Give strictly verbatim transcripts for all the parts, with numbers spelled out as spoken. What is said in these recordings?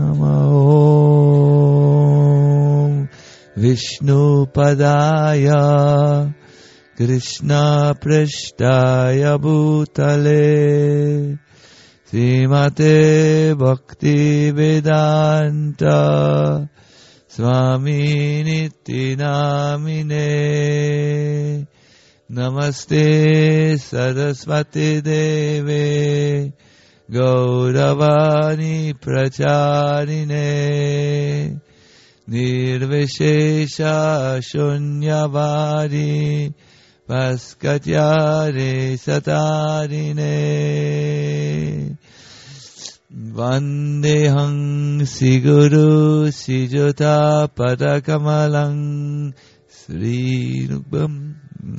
Om Vishnu Padaya Krishna Prishtaya Bhutale Srimate Bhakti Vedanta Swami Niti Namine Namaste Saraswati Deve Gauravani Pracharine Nirvishesha Shunyavadi Paskatyare Satarine Vandehang Siguru Sijota Padakamalang Sri Rupam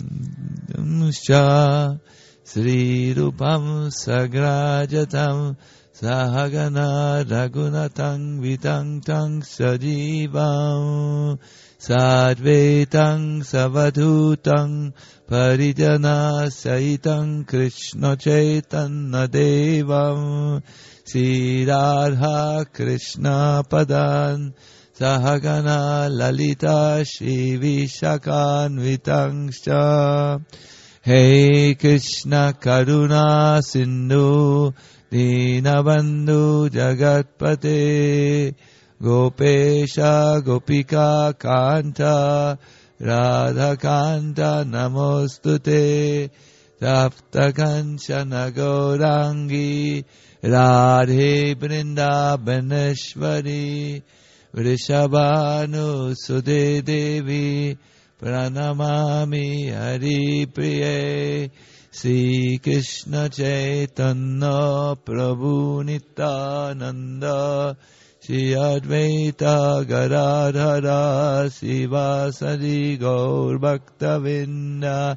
Sha Sri Rupam Sagrajatam Sahagana Raghunatang Vitang Tang Sajivam Sadvetang Savadhutang Parijana Saitang Krishna Chaitanya Devam Sri Radha Krishna Padan Sahagana Lalita Shri Vishakanvitang Sha Hey Krishna Karuna Sindhu Dinabandhu Jagatpate Gopesha Gopika Kanta Radha Kanta Namostute Tapta Kanchana Gaurangi Radhe Vrindavaneshwari Vrishabhanu Sude Devi Pranamami Hari Priye Sri Krishna Chaitanya Prabhu Nityananda Shri Advaita Gadadhara Sivasadi Gaur Bhaktavinda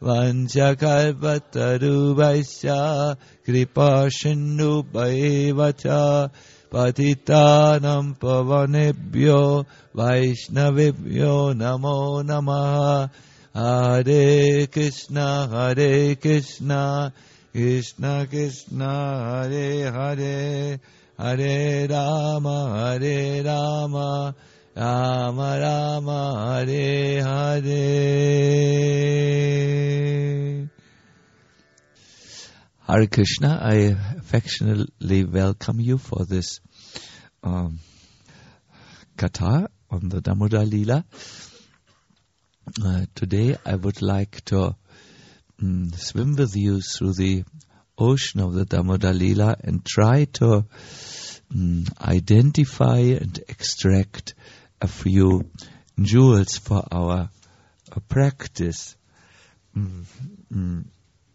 Vanchakalpatarubhaisya Kripa Shindu Bhaivacha Patitanam Pavanebhyo Vaishnavibhyo Namo Namaha Hare Krishna Hare Krishna Krishna Krishna Hare Hare Hare Rama Hare Rama Rama Rama Hare Hare. Hare Krishna, I affectionately welcome you for this um, katha on the Damodar Leela. Uh, today I would like to um, swim with you through the ocean of the Damodar Leela and try to um, identify and extract a few jewels for our uh, practice. Mm, mm.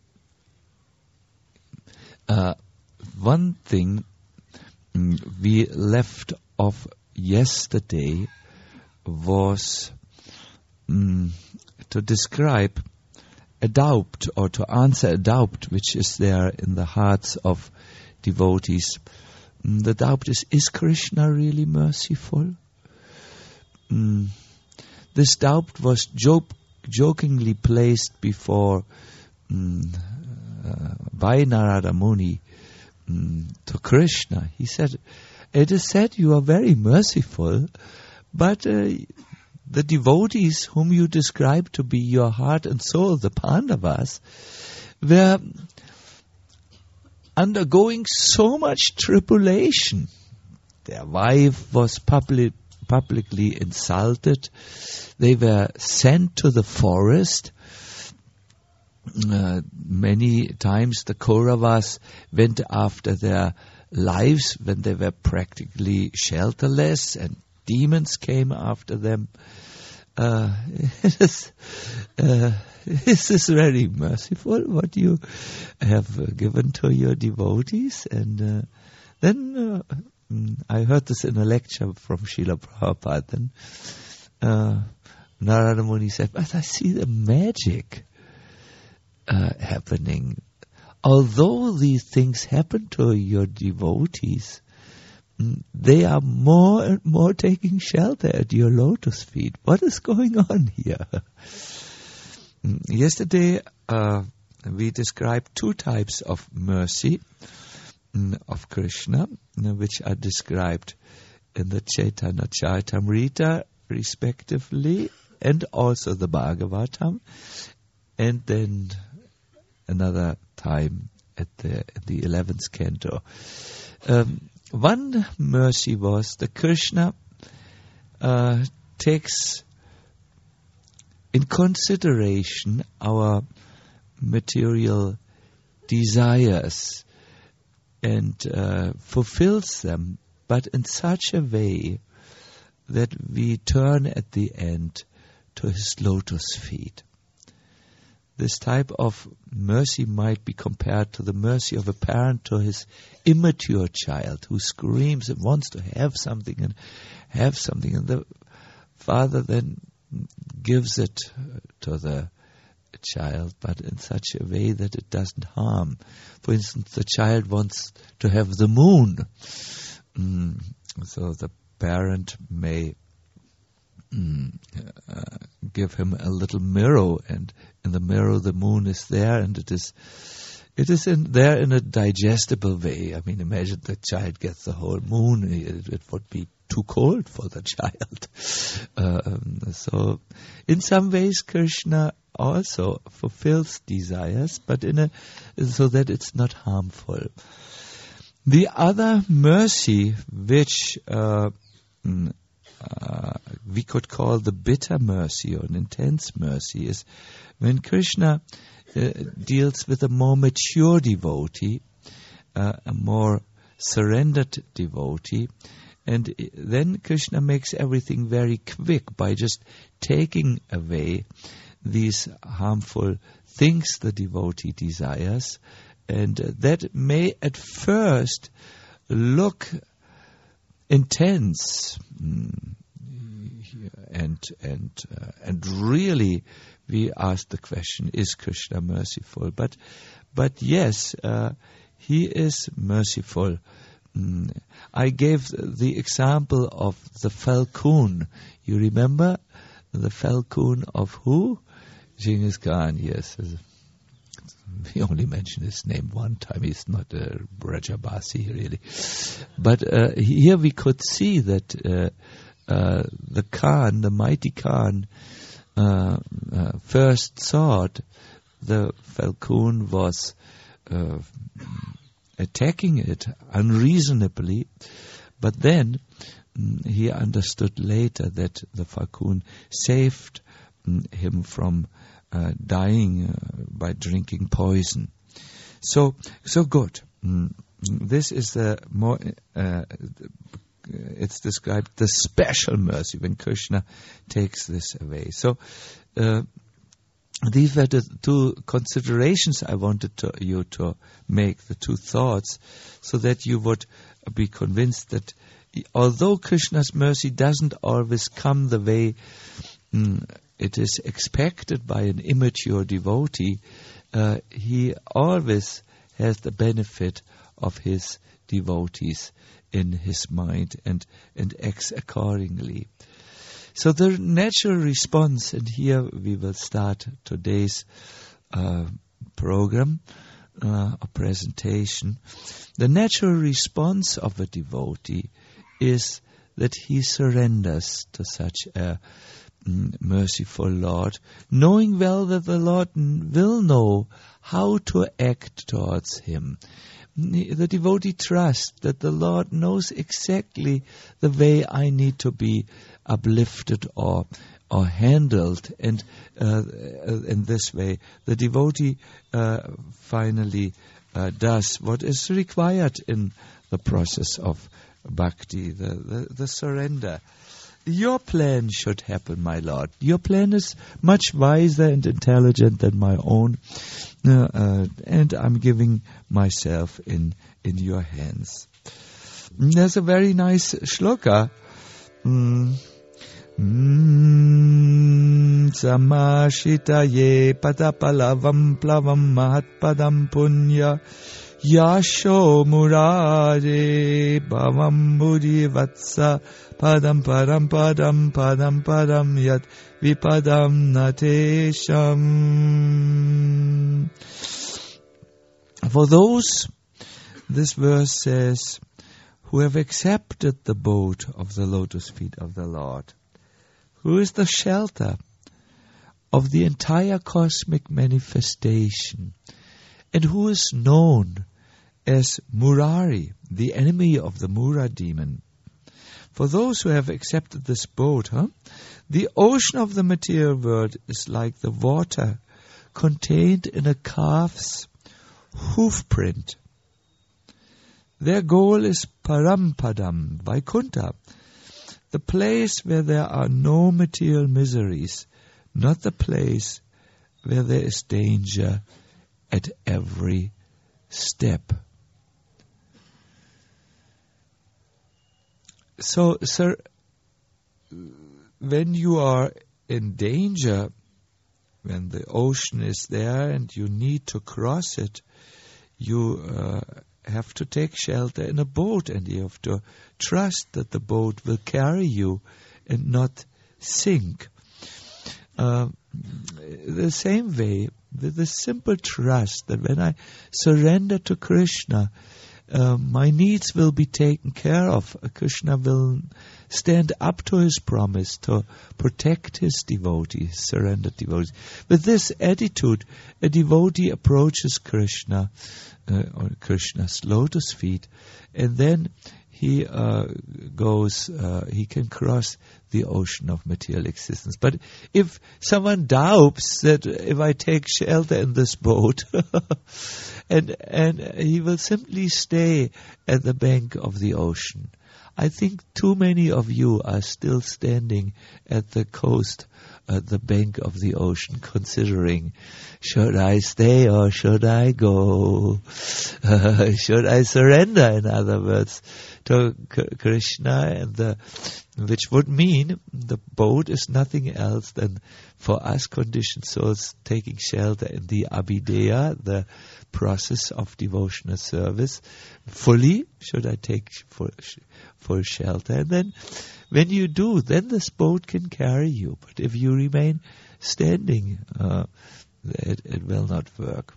Uh, one thing mm, we left off yesterday was mm, to describe a doubt, or to answer a doubt which is there in the hearts of devotees. Mm, the doubt is, is Krishna really merciful? Mm, this doubt was joke, jokingly placed before mm, uh, by Narada Muni mm, to Krishna. He said, it is said you are very merciful, but uh, the devotees whom you describe to be your heart and soul, the Pandavas, were undergoing so much tribulation. Their wife was public, publicly insulted. They were sent to the forest. Uh, many times the Kauravas went after their lives when they were practically shelterless, and demons came after them. Uh, it is, uh, this is very merciful what you have uh, given to your devotees. And uh, then uh, I heard this in a lecture from Srila Prabhupada. And uh, Narada Muni said, but I see the magic uh, happening. Although these things happen to your devotees, they are more and more taking shelter at your lotus feet. What is going on here? Yesterday, uh, we described two types of mercy of Krishna, which are described in the Chaitanya Charitamrita, respectively, and also the Bhagavatam, and then another time at the the eleventh canto. Um, one mercy was that Krishna uh, takes in consideration our material desires and uh, fulfills them, but in such a way that we turn at the end to his lotus feet. This type of mercy might be compared to the mercy of a parent to his immature child who screams and wants to have something and have something, and the father then gives it to the child, but in such a way that it doesn't harm. For instance, the child wants to have the moon, mm, so the parent may mm, uh, give him a little mirror, and in the mirror the moon is there, and it is it is in there in a digestible way. I mean, imagine the child gets the whole moon; it, it would be too cold for the child. Um, so, in some ways, Krishna also fulfills desires, but in a so that it's not harmful. The other mercy, which uh, uh, we could call the bitter mercy or an intense mercy, is when Krishna uh, deals with a more mature devotee, uh, a more surrendered devotee. And then Krishna makes everything very quick by just taking away these harmful things the devotee desires. And that may at first look intense and and uh, and really we ask the question, is Krishna merciful? But but yes, uh, he is merciful. I gave the example of the falcon. You remember the falcon of who? Genghis Khan, yes. We only mention his name one time. He's not a Rajabasi, really. But uh, here we could see that uh, uh, the Khan, the mighty Khan, uh, uh, first thought the falcon was Uh, attacking it unreasonably, but then mm, he understood later that the falcon saved mm, him from uh, dying uh, by drinking poison. So, so good. Mm, this is the more. Uh, it's described the special mercy when Krishna takes this away. So. Uh, These were the two considerations I wanted to, you to make, the two thoughts, so that you would be convinced that although Krishna's mercy doesn't always come the way mm, it is expected by an immature devotee, uh, he always has the benefit of his devotees in his mind and, and acts accordingly. So the natural response, and here we will start today's uh, program, uh, a presentation. The natural response of a devotee is that he surrenders to such a mm, merciful Lord, knowing well that the Lord will know how to act towards him. The devotee trusts that the Lord knows exactly the way I need to be uplifted or or handled, and uh, in this way the devotee uh, finally uh, does what is required in the process of bhakti, the, the, the surrender. Your plan should happen, my Lord. Your plan is much wiser and intelligent than my own, uh, uh, and I'm giving myself in in your hands. There's a very nice shloka. Mm. Mm, Samashitaye padapalavam plavam mahatpadam punya yasho murare bhavam buddhi vatsa padam padam padam padam padam yat vipadam natesham. For those, this verse says, who have accepted the boat of the lotus feet of the Lord, who is the shelter of the entire cosmic manifestation, and who is known as Murari, the enemy of the Mura demon. For those who have accepted this boat, huh, the ocean of the material world is like the water contained in a calf's hoof print. Their goal is Parampadam, Vaikuntha, the place where there are no material miseries, not the place where there is danger at every step. So, sir, when you are in danger, when the ocean is there and you need to cross it, you uh, have to take shelter in a boat, and you have to trust that the boat will carry you and not sink. Uh, the same way, with the simple trust that when I surrender to Krishna, uh, my needs will be taken care of. Krishna will stand up to his promise to protect his devotees, surrendered devotees. With this attitude, a devotee approaches Krishna, uh, or Krishna's lotus feet, and then he uh, goes, uh, he can cross the ocean of material existence. But if someone doubts that if I take shelter in this boat, and and he will simply stay at the bank of the ocean. I think too many of you are still standing at the coast, at the bank of the ocean, considering, should I stay or should I go? Uh, should I surrender, in other words, to K- Krishna? And the, which would mean the boat is nothing else than, for us conditioned souls, taking shelter in the Abhideya, the process of devotional service, fully. Should I take full, full shelter? And then, when you do, then this boat can carry you. But if you remain standing, uh, it, it will not work.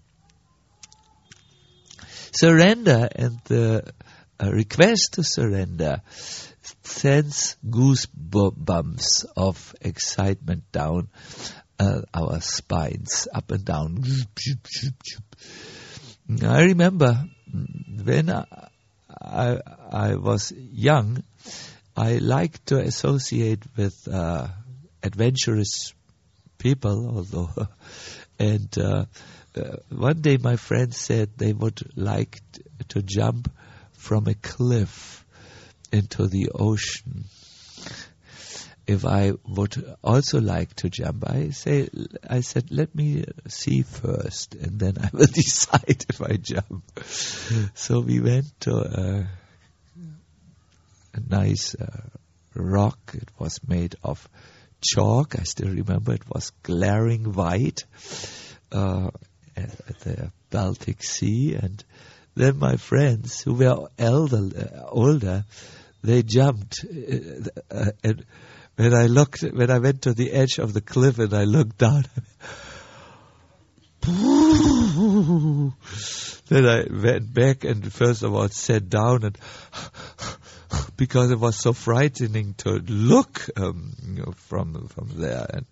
Surrender and the uh, request to surrender sends goosebumps of excitement down uh, our spines, up and down. I remember when I, I, I was young, I liked to associate with uh, adventurous people, although, and uh, uh, one day my friends said they would like t- to jump from a cliff into the ocean. If I would also like to jump, I say, I said, let me see first, and then I will decide if I jump. So we went to a, a nice uh, rock. It was made of chalk. I still remember it was glaring white uh, at the Baltic Sea. And then my friends, who were elder, uh, older, they jumped, uh, uh, and when I looked, when I went to the edge of the cliff and I looked down, then I went back and first of all sat down, and because it was so frightening to look um, you know, from from there. And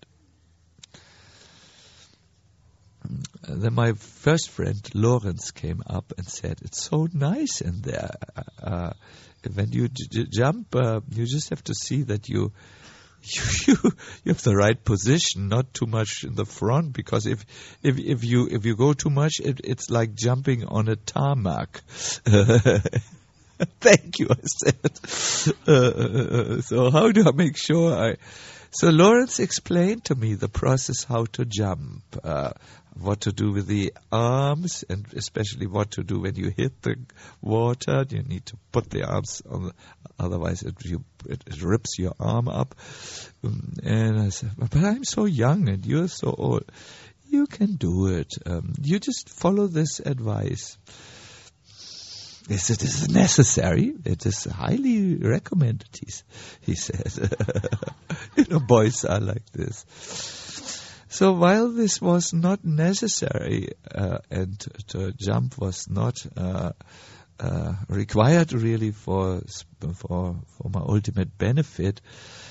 then my first friend Lawrence came up and said, "It's so nice in there. Uh, when you j- j- jump, uh, you just have to see that you." You, you you have the right position, not too much in the front, because if if if you if you go too much, it, it's like jumping on a tarmac." Thank you, I said. Uh, so how do I make sure I? So Lawrence explained to me the process how to jump, uh, what to do with the arms, and especially what to do when you hit the water. You need to put the arms on, the, otherwise it, you, it, it rips your arm up. Um, and I said, but I'm so young and you're so old. You can do it. Um, you just follow this advice. This is necessary. It is highly recommended, he, he said. You know, boys are like this. So while this was not necessary, uh, and to, to jump was not uh, uh, required really for for for my ultimate benefit,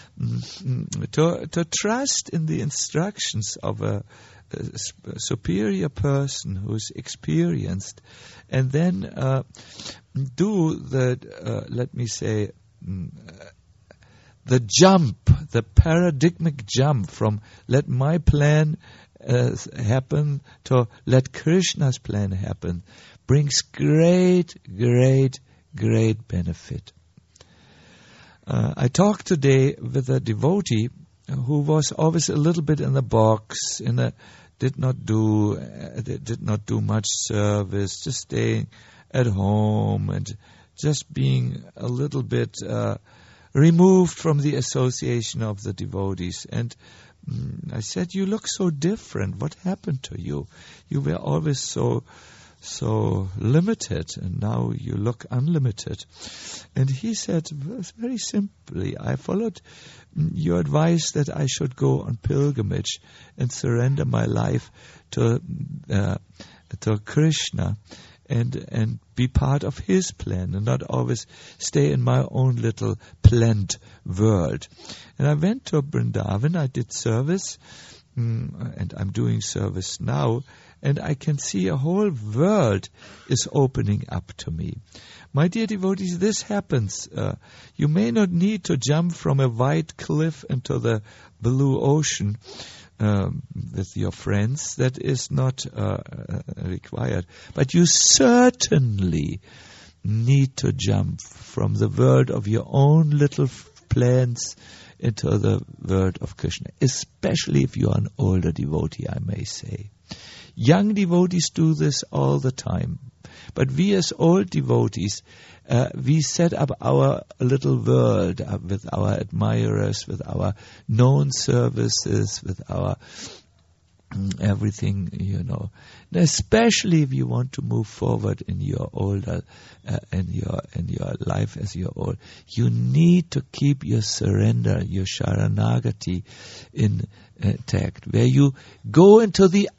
mm, to to trust in the instructions of a, a superior person who's experienced, and then uh, do the uh, let me say. Mm, The jump, the paradigmic jump from let my plan uh, happen to let Krishna's plan happen brings great, great, great benefit. Uh, I talked today with a devotee who was always a little bit in the box, in a did not do uh, did not do much service, just staying at home and just being a little bit. Uh, removed from the association of the devotees. And mm, I said, you look so different. What happened to you? You were always so so limited, and now you look unlimited. And he said, very simply, I followed your advice that I should go on pilgrimage and surrender my life to uh, to Krishna. And and be part of his plan and not always stay in my own little planned world. And I went to Vrindavan, I did service, mm, and I'm doing service now, and I can see a whole world is opening up to me. My dear devotees, this happens. Uh, you may not need to jump from a white cliff into the blue ocean Um, with your friends. That is not uh, required. But you certainly need to jump from the world of your own little f- plans into the world of Krishna, especially if you are an older devotee, I may say. Young devotees do this all the time. But we as old devotees, uh, we set up our little world uh, with our admirers, with our known services, with our mm, everything, you know. And especially if you want to move forward in your older, uh, in your in your life as you're old, you need to keep your surrender, your sharanagati intact, where you go into the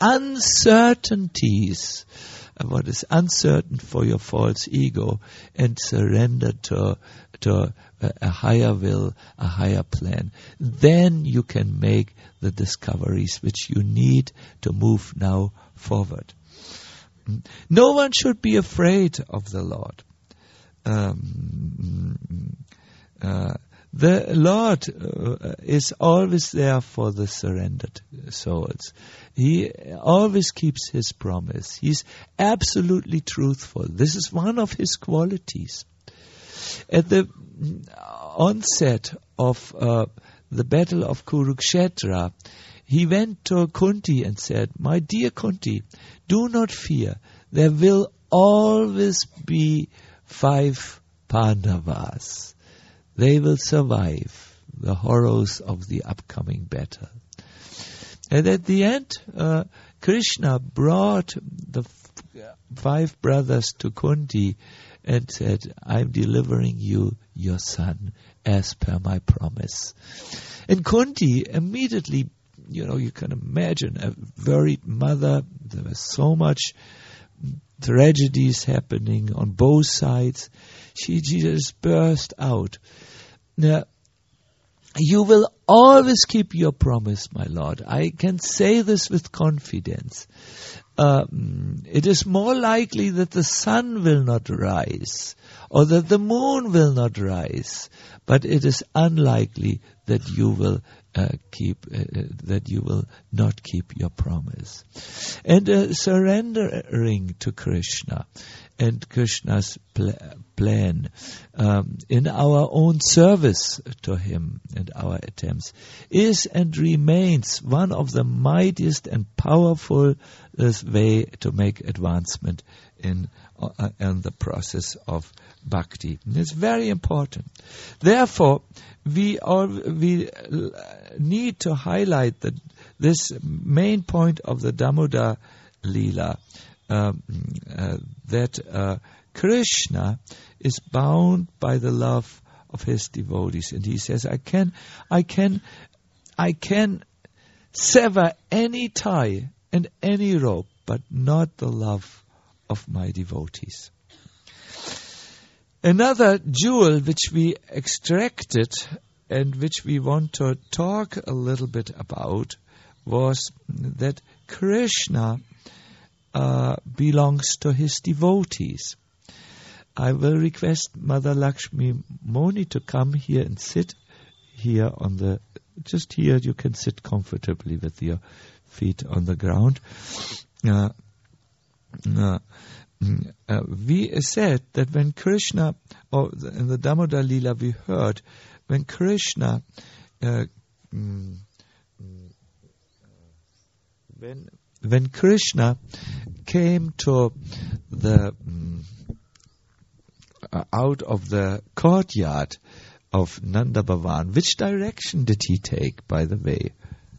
uncertainties. What is uncertain for your false ego, and surrender to to a higher will, a higher plan. Then you can make the discoveries which you need to move now forward. No one should be afraid of the Lord. Um, uh, The Lord uh, is always there for the surrendered souls. He always keeps His promise. He's absolutely truthful. This is one of His qualities. At the onset of uh, the battle of Kurukshetra, He went to Kunti and said, "My dear Kunti, do not fear. There will always be five Pandavas. They will survive the horrors of the upcoming battle." And at the end, uh, Krishna brought the f- five brothers to Kunti and said, "I'm delivering you your son as per my promise." And Kunti immediately, you know, you can imagine a worried mother. There was so much tragedies happening on both sides. She, she just burst out. Now, you will always keep your promise, my Lord. I can say this with confidence. Um, it is more likely that the sun will not rise or that the moon will not rise, but it is unlikely that you will uh, keep uh, that you will not keep your promise. And uh, surrendering to Krishna and Krishna's pl- plan um, in our own service to Him and our attempts is and remains one of the mightiest and powerful way to make advancement in uh, in the process of bhakti. And it's very important. Therefore, we are we need to highlight that this main point of the Damodar Leela. Um, uh, that uh, Krishna is bound by the love of His devotees, and He says, "I can, I can, I can sever any tie and any rope, but not the love of my devotees." Another jewel which we extracted and which we want to talk a little bit about was that Krishna uh, belongs to his devotees. I will request Mother Lakshmi Moni to come here and sit here on the, just here you can sit comfortably with your feet on the ground. Uh, uh, uh, we said that when Krishna, or in the Damodar Lila we heard, when Krishna, uh, mm, when when Krishna came to the mm, uh, out of the courtyard of Nanda Bhavan, which direction did he take, by the way?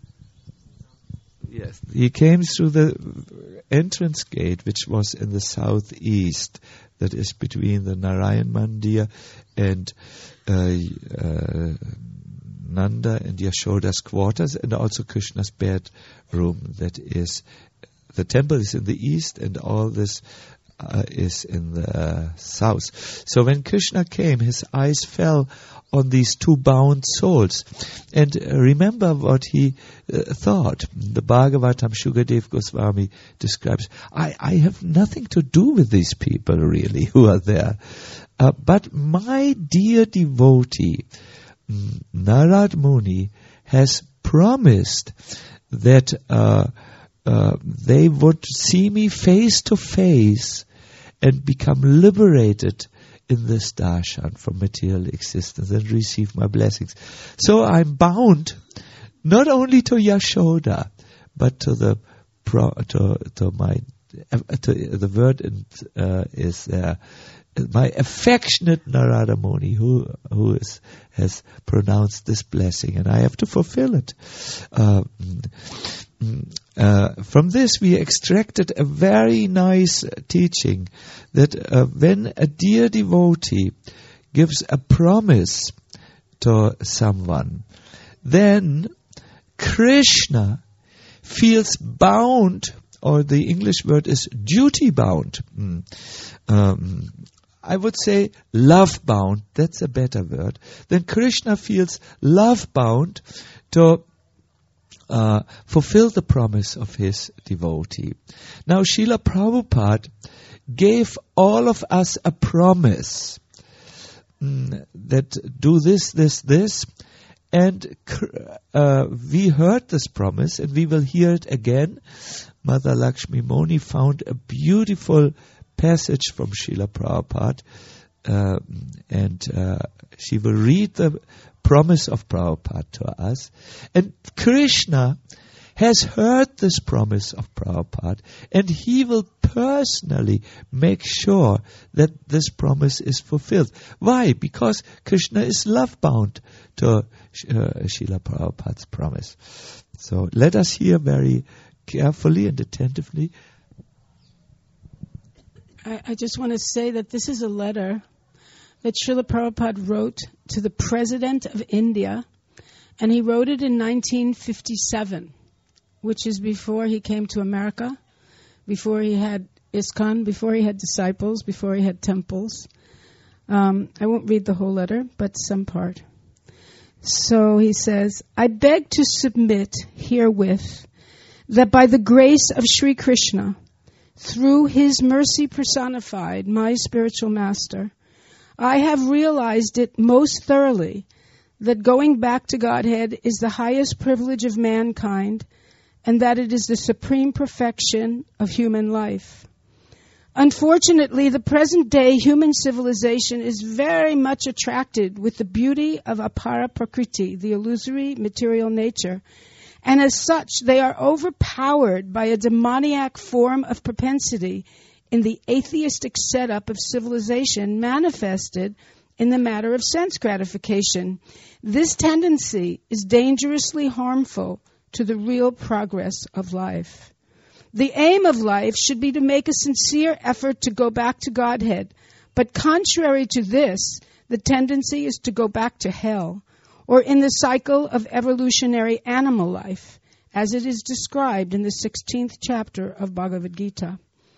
Yes, he came through the entrance gate, which was in the southeast, that is between the Narayan Mandir and uh, uh, Nanda and Yashoda's quarters, and also Krishna's bedroom. That is, the temple is in the east, and all this uh, is in the uh, south. So when Krishna came, his eyes fell on these two bound souls. And uh, remember what he uh, thought. The Bhagavatam, Shukadev Goswami describes, I, I have nothing to do with these people really who are there. Uh, but my dear devotee, Narad Muni, has promised that uh, uh, they would see me face to face and become liberated in this darshan from material existence and receive my blessings. So I'm bound not only to Yashoda, but to the pro, to to my to the word in, uh, is uh, my affectionate Narada Muni, who who is has pronounced this blessing, and I have to fulfill it. Uh, uh, from this, we extracted a very nice teaching that uh, when a dear devotee gives a promise to someone, then Krishna feels bound, or the English word is duty bound. Mm. Um, I would say love bound, that's a better word. Then Krishna feels love bound to uh, fulfill the promise of his devotee. Now Srila Prabhupada gave all of us a promise mm, that do this, this, this, and uh, we heard this promise and we will hear it again. Mother Lakshmi Moni found a beautiful passage from Srila Prabhupada, uh, and uh, she will read the promise of Prabhupada to us. And Krishna has heard this promise of Prabhupada, and he will personally make sure that this promise is fulfilled. Why? Because Krishna is love-bound to uh, Srila Prabhupada's promise. So let us hear very carefully and attentively. I, I just want to say that this is a letter that Srila Prabhupada wrote to the President of India, and he wrote it in nineteen fifty-seven, which is before he came to America, before he had ISKCON, before he had disciples, before he had temples. Um, I won't read the whole letter, but some part. So he says, I beg to submit herewith that by the grace of Sri Krishna, through his mercy personified, my spiritual master, I have realized it most thoroughly that going back to Godhead is the highest privilege of mankind, and that it is the supreme perfection of human life. Unfortunately, the present-day human civilization is very much attracted with the beauty of apara prakriti, the illusory material nature, and as such, they are overpowered by a demoniac form of propensity in the atheistic setup of civilization manifested in the matter of sense gratification. This tendency is dangerously harmful to the real progress of life. The aim of life should be to make a sincere effort to go back to Godhead, but contrary to this, the tendency is to go back to hell, or in the cycle of evolutionary animal life, as it is described in the sixteenth chapter of Bhagavad Gita.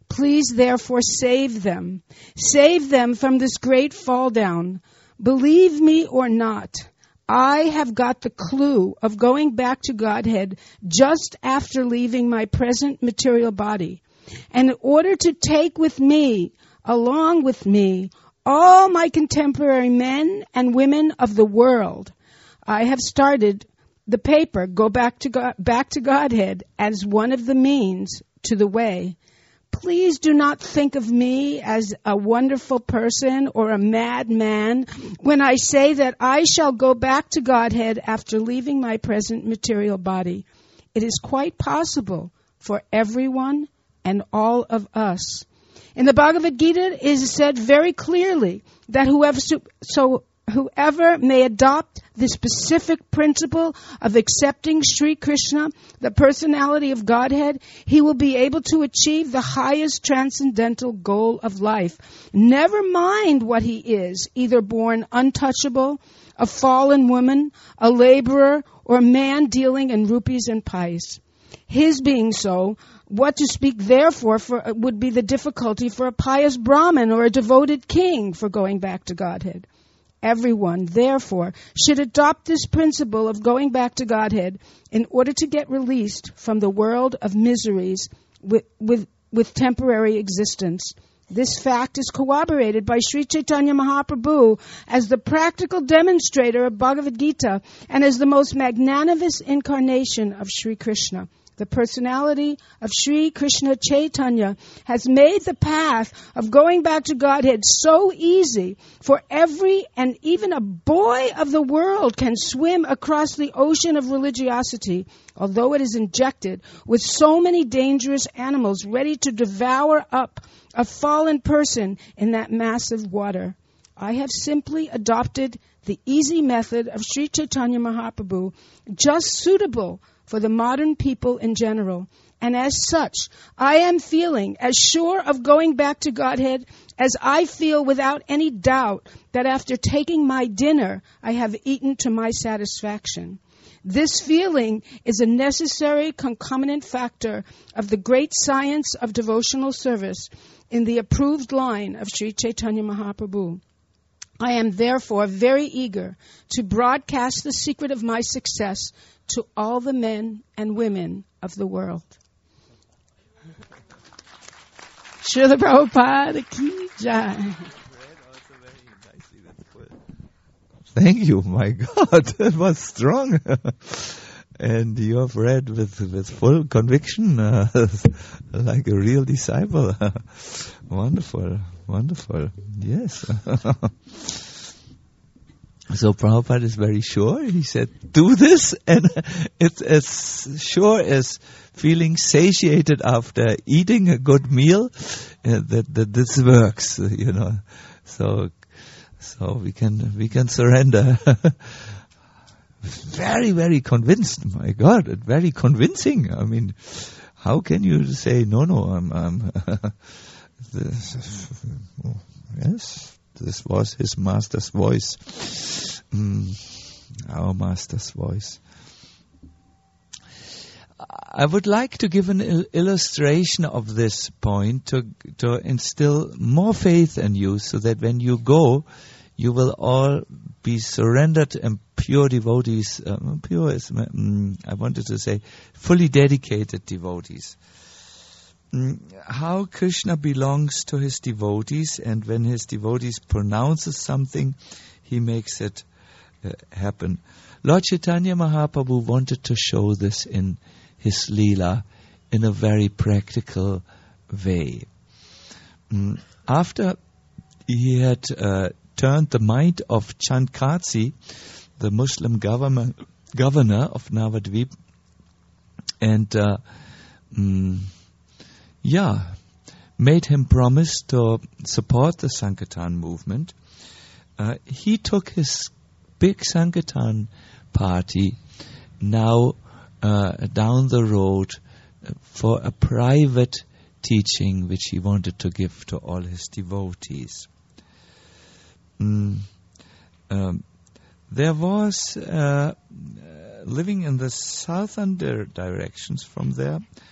Please, therefore, save them. Save them from this great fall down. Believe me or not, I have got the clue of going back to Godhead just after leaving my present material body. And in order to take with me, along with me, all my contemporary men and women of the world, I have started the paper, Go Back to God, Back to Godhead, as one of the means to the way. Please do not think of me as a wonderful person or a madman when I say that I shall go back to Godhead after leaving my present material body. It is quite possible for everyone and all of us. In the Bhagavad Gita, it is said very clearly that whoever so whoever may adopt the specific principle of accepting Sri Krishna, the personality of Godhead, he will be able to achieve the highest transcendental goal of life. Never mind what he is, either born untouchable, a fallen woman, a laborer, or a man dealing in rupees and pice. His being so, what to speak therefore for would be the difficulty for a pious Brahmin or a devoted king for going back to Godhead. Everyone, therefore, should adopt this principle of going back to Godhead in order to get released from the world of miseries with, with, with temporary existence. This fact is corroborated by Sri Chaitanya Mahaprabhu as the practical demonstrator of Bhagavad Gita and as the most magnanimous incarnation of Sri Krishna. The personality of Sri Krishna Chaitanya has made the path of going back to Godhead so easy for every and even a boy of the world can swim across the ocean of religiosity, although it is injected with so many dangerous animals ready to devour up a fallen person in that massive water. I have simply adopted the easy method of Sri Chaitanya Mahaprabhu, just suitable for the modern people in general. And as such, I am feeling as sure of going back to Godhead as I feel without any doubt that after taking my dinner, I have eaten to my satisfaction. This feeling is a necessary concomitant factor of the great science of devotional service in the approved line of Sri Chaitanya Mahaprabhu. I am therefore very eager to broadcast the secret of my success to all the men and women of the world. Srila Prabhupada ki jai. Thank you, my God, that was strong. And you have read with, with full conviction, uh, like a real disciple. Wonderful, wonderful, yes. So Prabhupada is very sure. He said, do this, and it's as sure as feeling satiated after eating a good meal, uh, that, that this works, you know. So, so we can, we can surrender. Very, very convinced, my God, very convincing. I mean, how can you say, no, no, I'm, I'm this, yes. This was his master's voice, mm, our master's voice. I would like to give an il- illustration of this point to to instill more faith in you, so that when you go, you will all be surrendered and pure devotees. Um, pure is, mm, I wanted to say, fully dedicated devotees. How Krishna belongs to his devotees, and when his devotees pronounces something, he makes it uh, happen. Lord Chaitanya Mahaprabhu wanted to show this in his Leela in a very practical way. Mm, after he had uh, turned the mind of Chandkatsi, the Muslim governor, governor of Navadvip, and uh, mm, Yeah, made him promise to support the Sankirtan movement. Uh, he took his big Sankirtan party now uh, down the road for a private teaching which he wanted to give to all his devotees. Mm, um, there was, uh, living in the southern directions from there,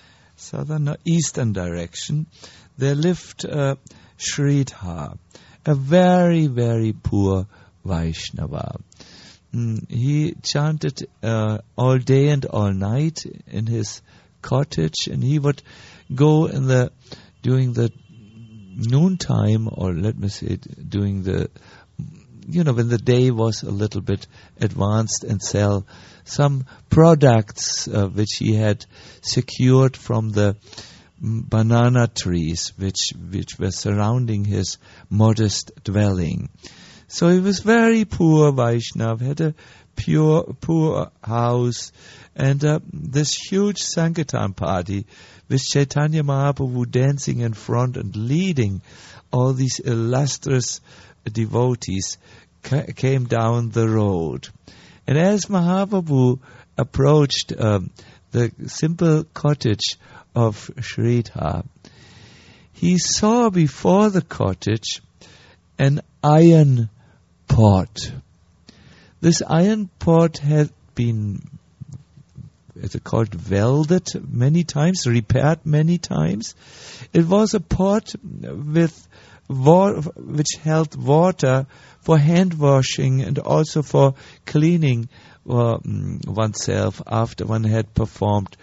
southern, no, eastern direction, there lived uh, Sridhar, a very, very poor Vaishnava. Mm, he chanted uh, all day and all night in his cottage, and he would go in the during the noontime, or let me say it, during the, you know, when the day was a little bit advanced, and sell some products uh, which he had secured from the mm, banana trees which which were surrounding his modest dwelling. So he was very poor Vaishnav, had a pure poor house, and uh, this huge Sankirtan party with Chaitanya Mahaprabhu dancing in front and leading all these illustrious devotees ca- came down the road. And as Mahaprabhu approached um, the simple cottage of Sridhar, he saw before the cottage an iron pot. This iron pot had been, it's called, welded many times, repaired many times. It was a pot with wa- which held water for hand washing and also for cleaning uh, oneself after one had performed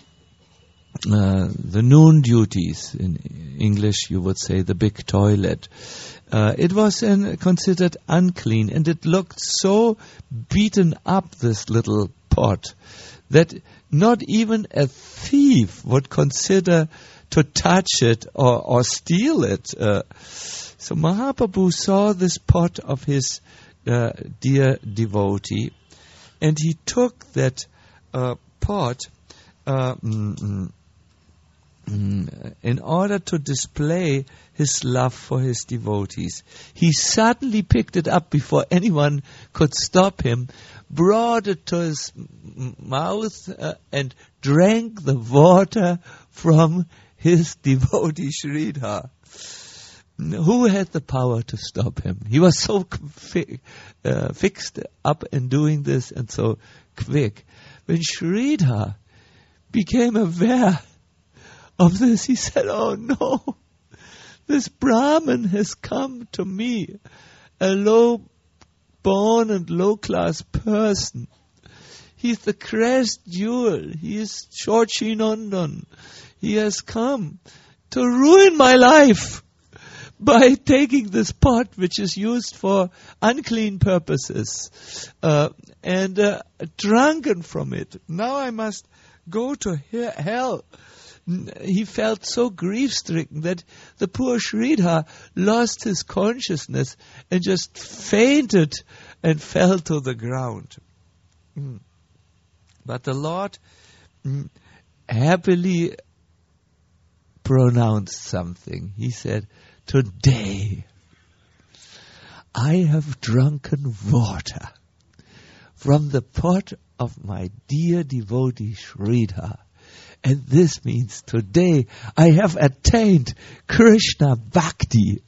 uh, the noon duties. In English, you would say the big toilet. Uh, it was uh, considered unclean, and it looked so beaten up, this little pot, that not even a thief would consider to touch it or, or steal it. Uh, so Mahaprabhu saw this pot of his uh, dear devotee, and he took that uh, pot uh, mm, mm, in order to display his love for his devotees. He suddenly picked it up before anyone could stop him, brought it to his m- mouth uh, and drank the water from his devotee Sridhar. Who had the power to stop him? He was so fi- uh, fixed up in doing this and so quick. When Sridhar became aware of this, he said, "Oh no, this Brahmin has come to me, a low-born and low-class person. He's the crest jewel. He is Shochi Nandan. He has come to ruin my life by taking this pot, which is used for unclean purposes, uh, and uh, drunken from it. Now I must go to he- hell." He felt so grief-stricken that the poor Sridhar lost his consciousness and just fainted and fell to the ground. Mm. But the Lord mm, happily pronounced something. He said, "Today I have drunken water from the pot of my dear devotee Sridhar. And this means today I have attained Krishna Bhakti."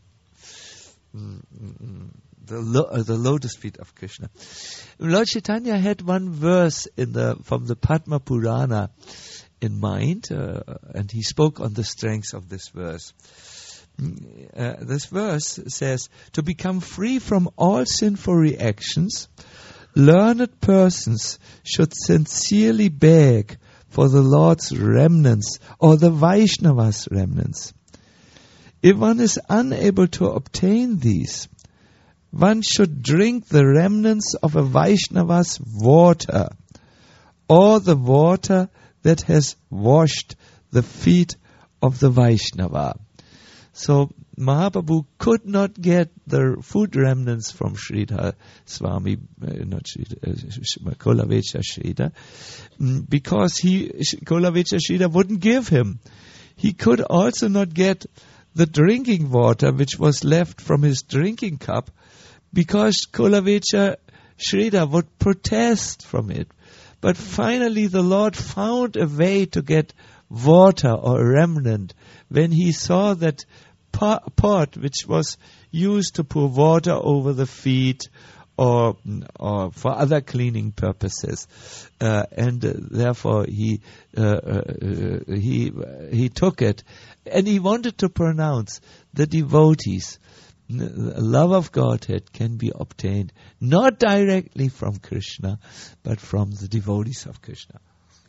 The, lo- uh, the lotus feet of Krishna. Lord Chaitanya had one verse in the from the Padma Purana in mind, uh, and he spoke on the strength of this verse. Uh, this verse says, "To become free from all sinful reactions, learned persons should sincerely beg for the Lord's remnants or the Vaishnava's remnants. If one is unable to obtain these, one should drink the remnants of a Vaishnava's water, or the water that has washed the feet of the Vaishnava." So Mahaprabhu could not get the food remnants from Sridhar Swami, uh, not Sridhar, uh, Kolavecha Sridhar, mm, because he Kolavecha Sridhar wouldn't give him. He could also not get the drinking water which was left from his drinking cup, because Kolavecha Sridhar would protest from it. But finally the Lord found a way to get water or remnant when he saw that pot which was used to pour water over the feet or or for other cleaning purposes, uh, and uh, therefore he uh, uh, he he took it, and he wanted to pronounce the devotees. The love of Godhead can be obtained not directly from Krishna, but from the devotees of Krishna.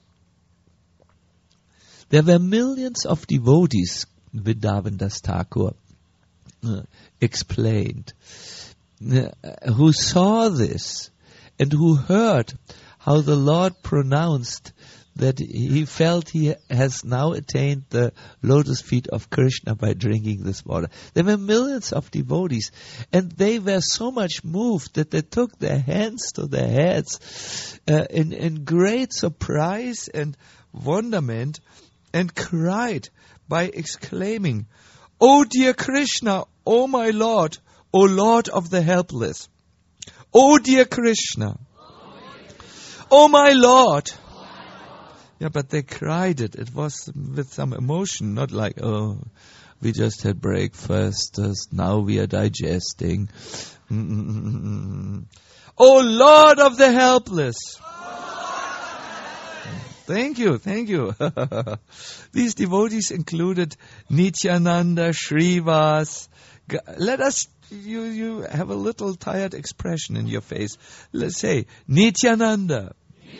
There were millions of devotees, Vrindavan Das Thakur uh, explained, uh, who saw this and who heard how the Lord pronounced that he felt he has now attained the lotus feet of Krishna by drinking this water. There were millions of devotees, and they were so much moved that they took their hands to their heads uh, in, in great surprise and wonderment, and cried by exclaiming, "O dear Krishna, O my Lord, O Lord of the helpless, O dear Krishna, O my Lord." Yeah, but they cried it. It was with some emotion, not like, oh, we just had breakfast, uh, now we are digesting. Mm-mm-mm-mm. Oh, Lord of the helpless. Thank you, thank you. These devotees included Nityananda, Shrivas. Let us, you, you have a little tired expression in your face. Let's say, Nityananda.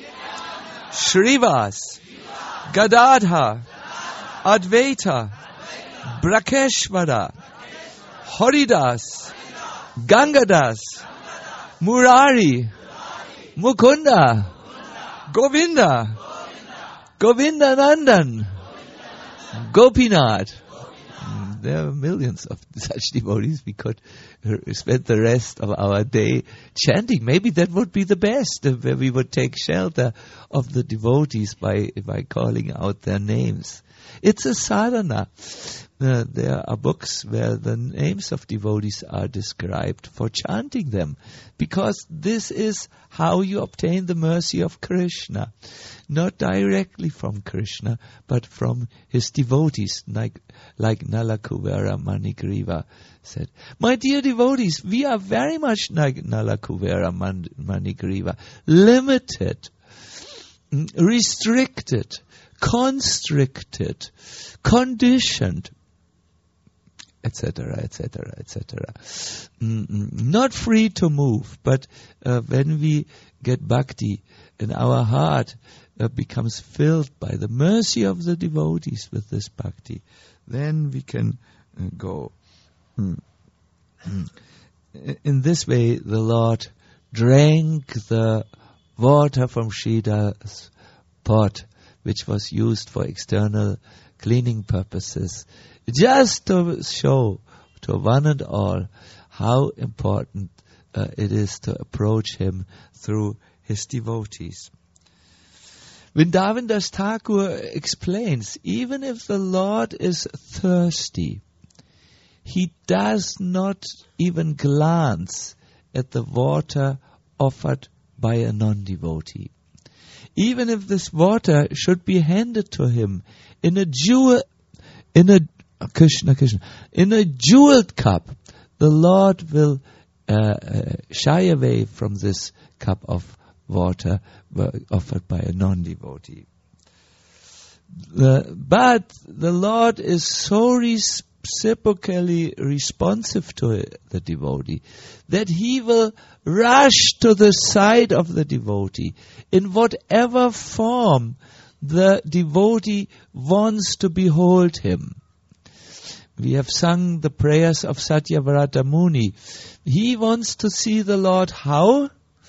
Shrivas, Gadadhar, Advaita, Brakeshvara, Haridas, Gangadas, Murari, Mukunda, Govinda, Govinda Nandan, Gopinath. There are millions of such devotees. We could spend the rest of our day chanting. Maybe that would be the best, uh, where we would take shelter of the devotees by by calling out their names. It's a sadhana. Uh, there are books where the names of devotees are described for chanting them, because this is how you obtain the mercy of Krishna. Not directly from Krishna, but from his devotees, like, like Nalakuvera Manigriva said. My dear devotees, we are very much like Nalakuvera Man- Manigriva, limited, restricted, constricted, conditioned, et cetera, et cetera, et cetera. Not free to move, but uh, when we get bhakti and our heart uh, becomes filled by the mercy of the devotees with this bhakti, then we can uh, go. In this way, the Lord drank the water from Shida's pot, which was used for external cleaning purposes, just to show to one and all how important uh, it is to approach him through his devotees. Vrindavan Das Thakur explains, even if the Lord is thirsty, he does not even glance at the water offered by a non-devotee. Even if this water should be handed to him in a jewel, in a Krishna, Krishna, in a jeweled cup, the Lord will uh, uh, shy away from this cup of water offered by a non-devotee. Uh, but the Lord is so reciprocally responsive to the devotee that he will rush to the side of the devotee in whatever form the devotee wants to behold him. We have sung the prayers of Satyavrata Muni. He wants to see the Lord how?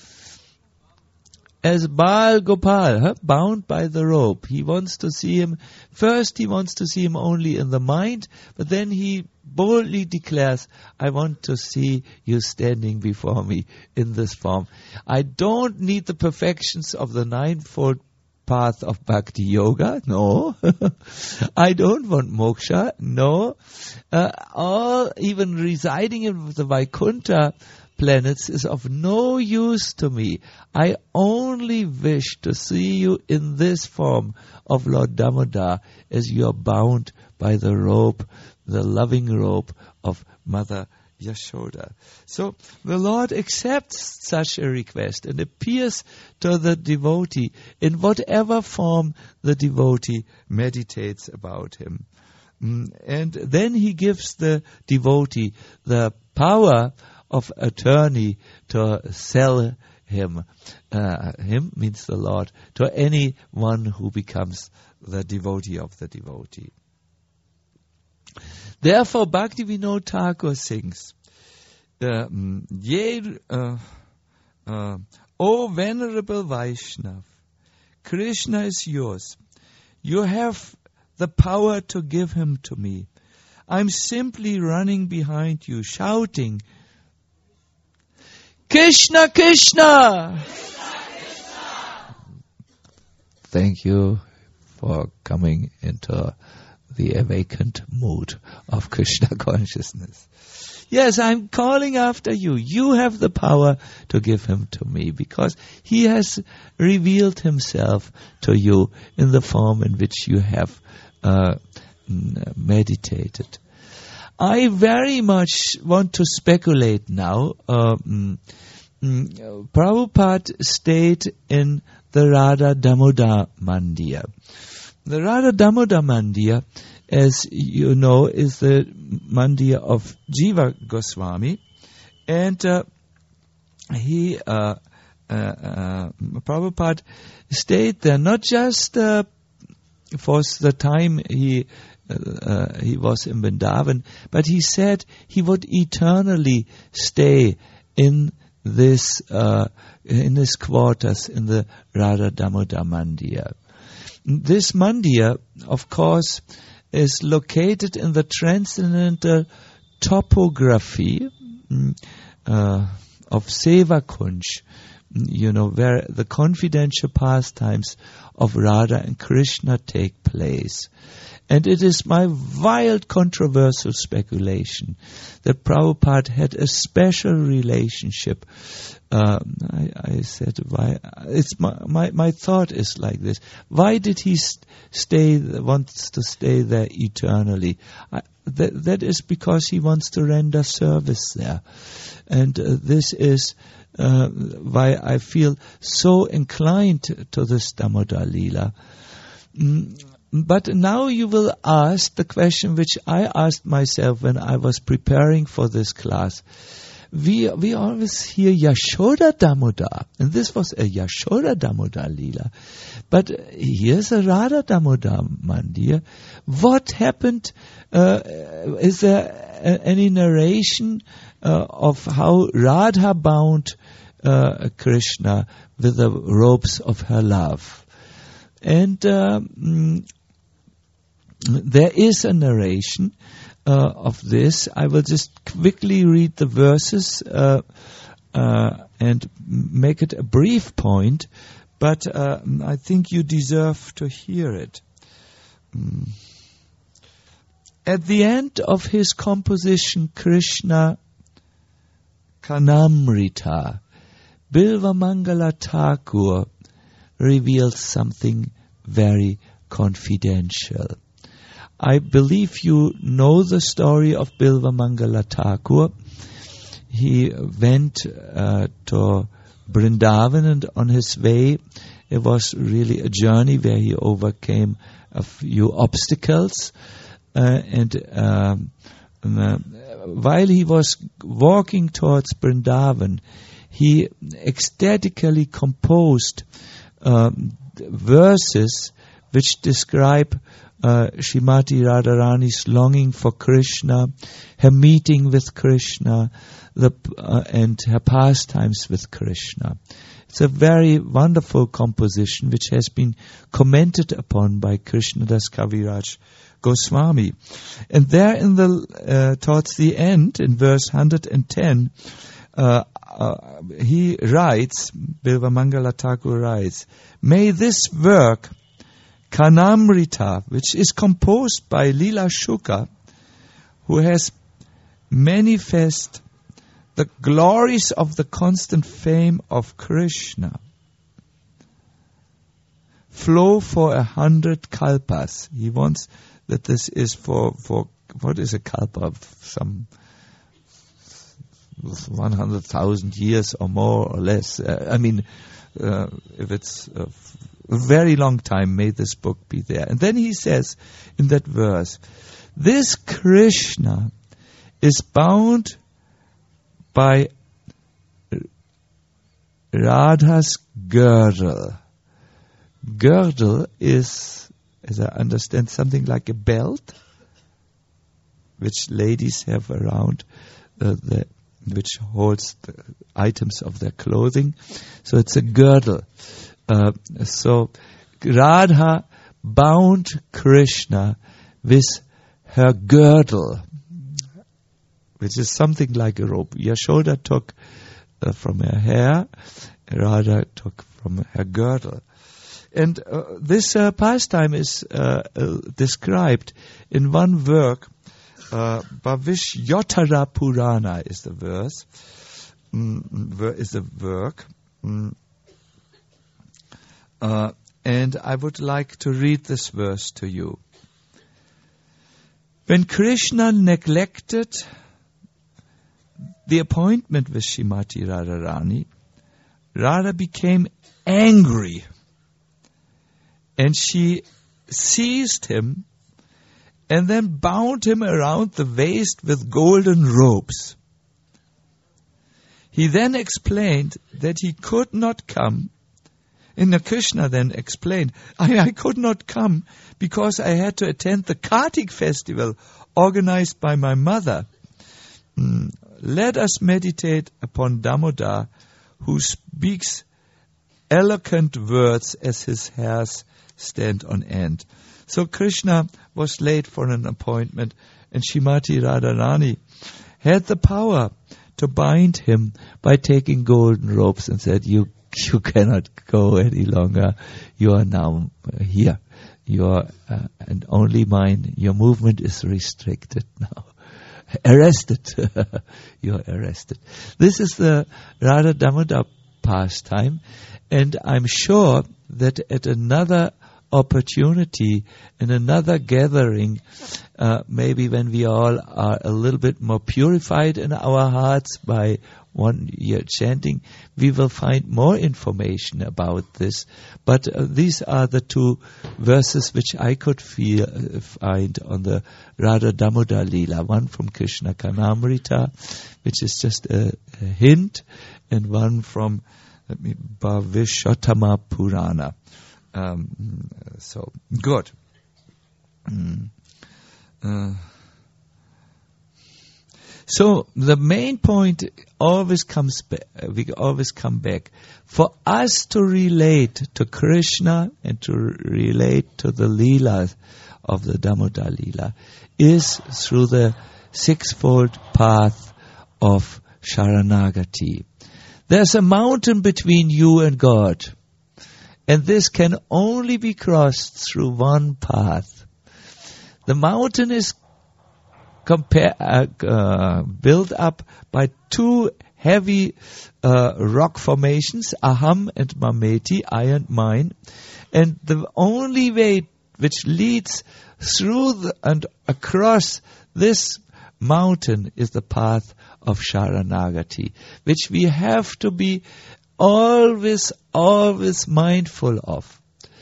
As Baal Gopal, huh? bound by the rope. He wants to see him, first he wants to see him only in the mind, but then he boldly declares, I want to see you standing before me in this form. I don't need the perfections of the ninefold path of Bhakti Yoga, no. I don't want moksha, no. Uh, all, even residing in the Vaikuntha planets is of no use to me. I only wish to see you in this form of Lord Damodar as you are bound by the rope, the loving rope of Mother Yashoda. So the Lord accepts such a request and appears to the devotee in whatever form the devotee meditates about him. And then he gives the devotee the power of attorney to sell him. Uh, him means the Lord, to anyone who becomes the devotee of the devotee. Therefore, Bhaktivinoda Thakur sings, uh, Ye, uh, uh, O venerable Vaishnav, Krishna is yours. You have the power to give him to me. I'm simply running behind you, shouting, Krishna, Krishna! Krishna, Krishna! Thank you for coming into the awakened mood of Krishna consciousness. Yes, I'm calling after you. You have the power to give him to me because he has revealed himself to you in the form in which you have uh, meditated. I very much want to speculate now. Um, Prabhupada stayed in the Radha Damodar Mandir. The Radha Damodar Mandir, as you know, is the mandir of Jiva Goswami, and uh, he, uh, uh, uh, Prabhupada, stayed there not just uh, for the time he uh, he was in Vrindavan, but he said he would eternally stay in this uh, in his quarters in the Radha Damodar Mandir. This mandir, of course, is located in the transcendental topography uh, of Seva Kunj, you know, where the confidential pastimes of Radha and Krishna take place. And it is my wild controversial speculation that Prabhupada had a special relationship. Uh, I, I said, why? It's my, my my thought is like this: why did he st- stay? Wants to stay there eternally? I, that that is because he wants to render service there, and uh, this is uh, why I feel so inclined to this Damodar Leela. Mm. But now you will ask the question which I asked myself when I was preparing for this class. We we always hear Yashoda Damodar, and this was a Yashoda Damodar Leela. But here's a Radha Damodar Mandir. What happened? Uh, is there a, any narration uh, of how Radha bound uh, Krishna with the ropes of her love? And um, there is a narration uh, of this. I will just quickly read the verses uh, uh, and make it a brief point, but uh, I think you deserve to hear it. Mm. At the end of his composition, Krishna Kanamrita, Bilvamangala Thakur reveals something very confidential. I believe you know the story of Bilvamangala Thakur. He went uh, to Vrindavan, and on his way, it was really a journey where he overcame a few obstacles. Uh, and um, uh, while he was walking towards Vrindavan, he ecstatically composed um, verses which describe uh, Srimati Radharani's longing for Krishna, her meeting with Krishna, the, uh, and her pastimes with Krishna. It's a very wonderful composition which has been commented upon by Krishnadas Kaviraj Goswami. And there in the uh, towards the end, in verse one hundred ten, uh, uh, he writes, Bilvamangala Thakur writes, may this work, Kanamrita, which is composed by Lila Shuka, who has manifest the glories of the constant fame of Krishna, flow for a hundred kalpas. He wants that this is for, for what is a kalpa? Some one hundred thousand years or more or less. Uh, I mean, uh, if it's a very long time, may this book be there. And then he says in that verse, this Krishna is bound by Radha's girdle. Girdle is, as I understand, something like a belt, which ladies have around, uh, the, which holds the items of their clothing. So it's a girdle. Uh, so Radha bound Krishna with her girdle, which is something like a rope. Yashoda took uh, from her hair, Radha took from her girdle. And uh, this uh, pastime is uh, uh, described in one work, uh, Bhavishyotara Purana is the verse, mm, is the work. Mm. Uh, and I would like to read this verse to you. When Krishna neglected the appointment with Srimati Radharani, Radha became angry, and she seized him and then bound him around the waist with golden ropes. He then explained that he could not come, and Krishna then explained, I, I could not come because I had to attend the Kartik festival organized by my mother. Mm. Let us meditate upon Damodar, who speaks eloquent words as his hairs stand on end. So Krishna was late for an appointment, and Srimati Radharani had the power to bind him by taking golden ropes and said, you you cannot go any longer. You are now here. You are, uh, and only mine. Your movement is restricted now. Arrested. You are arrested. This is the Radha Damodar pastime, and I'm sure that at another opportunity, in another gathering, uh, maybe when we all are a little bit more purified in our hearts by one year chanting, we will find more information about this. But uh, these are the two verses which I could feel, uh, find on the Radha Damodar Leela. One from Krishna Karnamrita, which is just a, a hint, and one from Bhavishyotama Purana. Um, so, good. Mm. Uh, so, the main point always comes back, we always come back. For us to relate to Krishna and to relate to the Leela of the Damodar Leela is through the sixfold path of Sharanagati. There's a mountain between you and God. And this can only be crossed through one path. The mountain is compare, uh, uh, built up by two heavy uh, rock formations, Aham and Mameti, I and mine. And the only way which leads through the, and across this mountain is the path of Sharanagati, which we have to be always, always mindful of.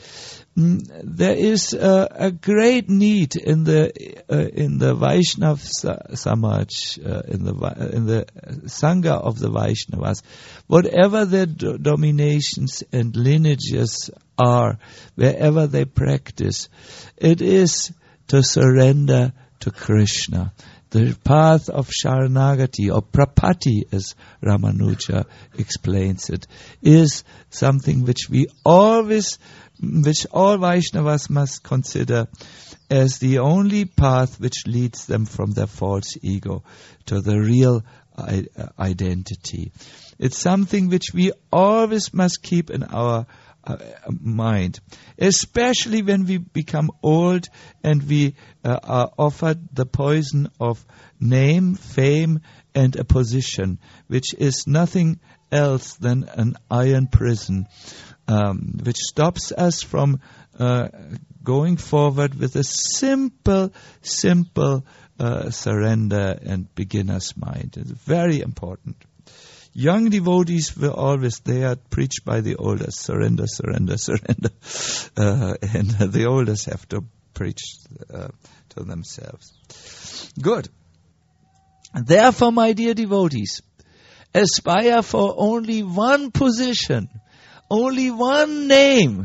There is uh, a great need in the uh, in the Vaishnav Samaj, uh, in the in the Sangha of the Vaishnavas, whatever their do- dominations and lineages are, wherever they practice, it is to surrender to Krishna. The path of Sharanagati, or Prapatti, as Ramanuja explains it, is something which we always, which all Vaishnavas must consider as the only path which leads them from their false ego to the real I- identity. It's something which we always must keep in our Uh, mind, especially when we become old and we uh, are offered the poison of name, fame, and a position, which is nothing else than an iron prison, um, which stops us from uh, going forward with a simple, simple uh, surrender and beginner's mind. It's very important. Young devotees were always there, preached by the elders, surrender, surrender, surrender. Uh, and the elders have to preach uh, to themselves. Good. Therefore, my dear devotees, aspire for only one position, only one name.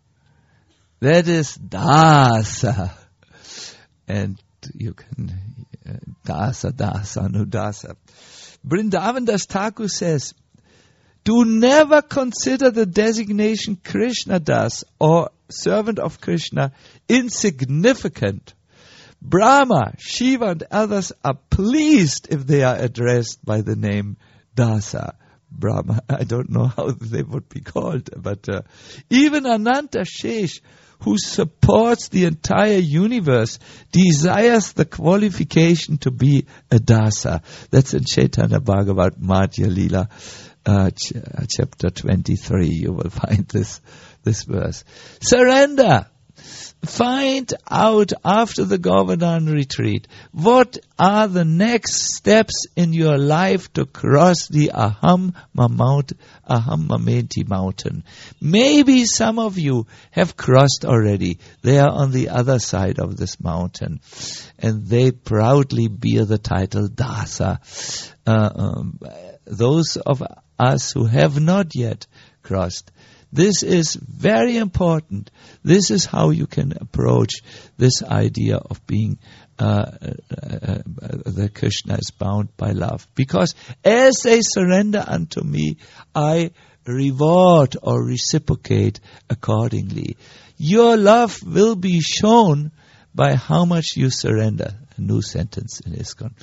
That is Dasa. And you can, uh, Dasa, Dasa, no Dasa. Vrindavan Das Thakur says, do never consider the designation Krishna Das or servant of Krishna insignificant. Brahma, Shiva and others are pleased if they are addressed by the name Dasa. Brahma, I don't know how they would be called, but uh, even Ananta Shesh, who supports the entire universe, desires the qualification to be a Dasa. That's in Chaitanya Bhagavat Madhya Lila, uh, ch- chapter twenty-three. You will find this, this verse. Surrender. Find out after the Govardhan retreat what are the next steps in your life to cross the Aham Mamount, Aham Mamenti mountain. Maybe some of you have crossed already. They are on the other side of this mountain, and they proudly bear the title Dasa. Uh, um, those of us who have not yet crossed, this is very important. This is how you can approach this idea of being uh, uh, uh, the Krishna is bound by love. Because as they surrender unto me, I reward or reciprocate accordingly. Your love will be shown by how much you surrender. A new sentence in ISKCON.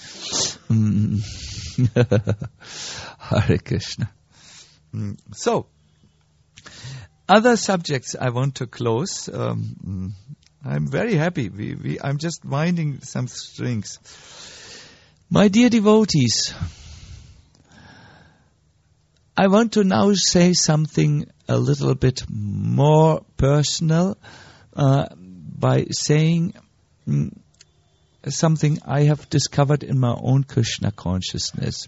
Mm. Hare Krishna. Mm. So, other subjects I want to close. Um, I'm very happy. We, we, I'm just winding some strings. My dear devotees, I want to now say something a little bit more personal uh, by saying mm, something I have discovered in my own Krishna consciousness.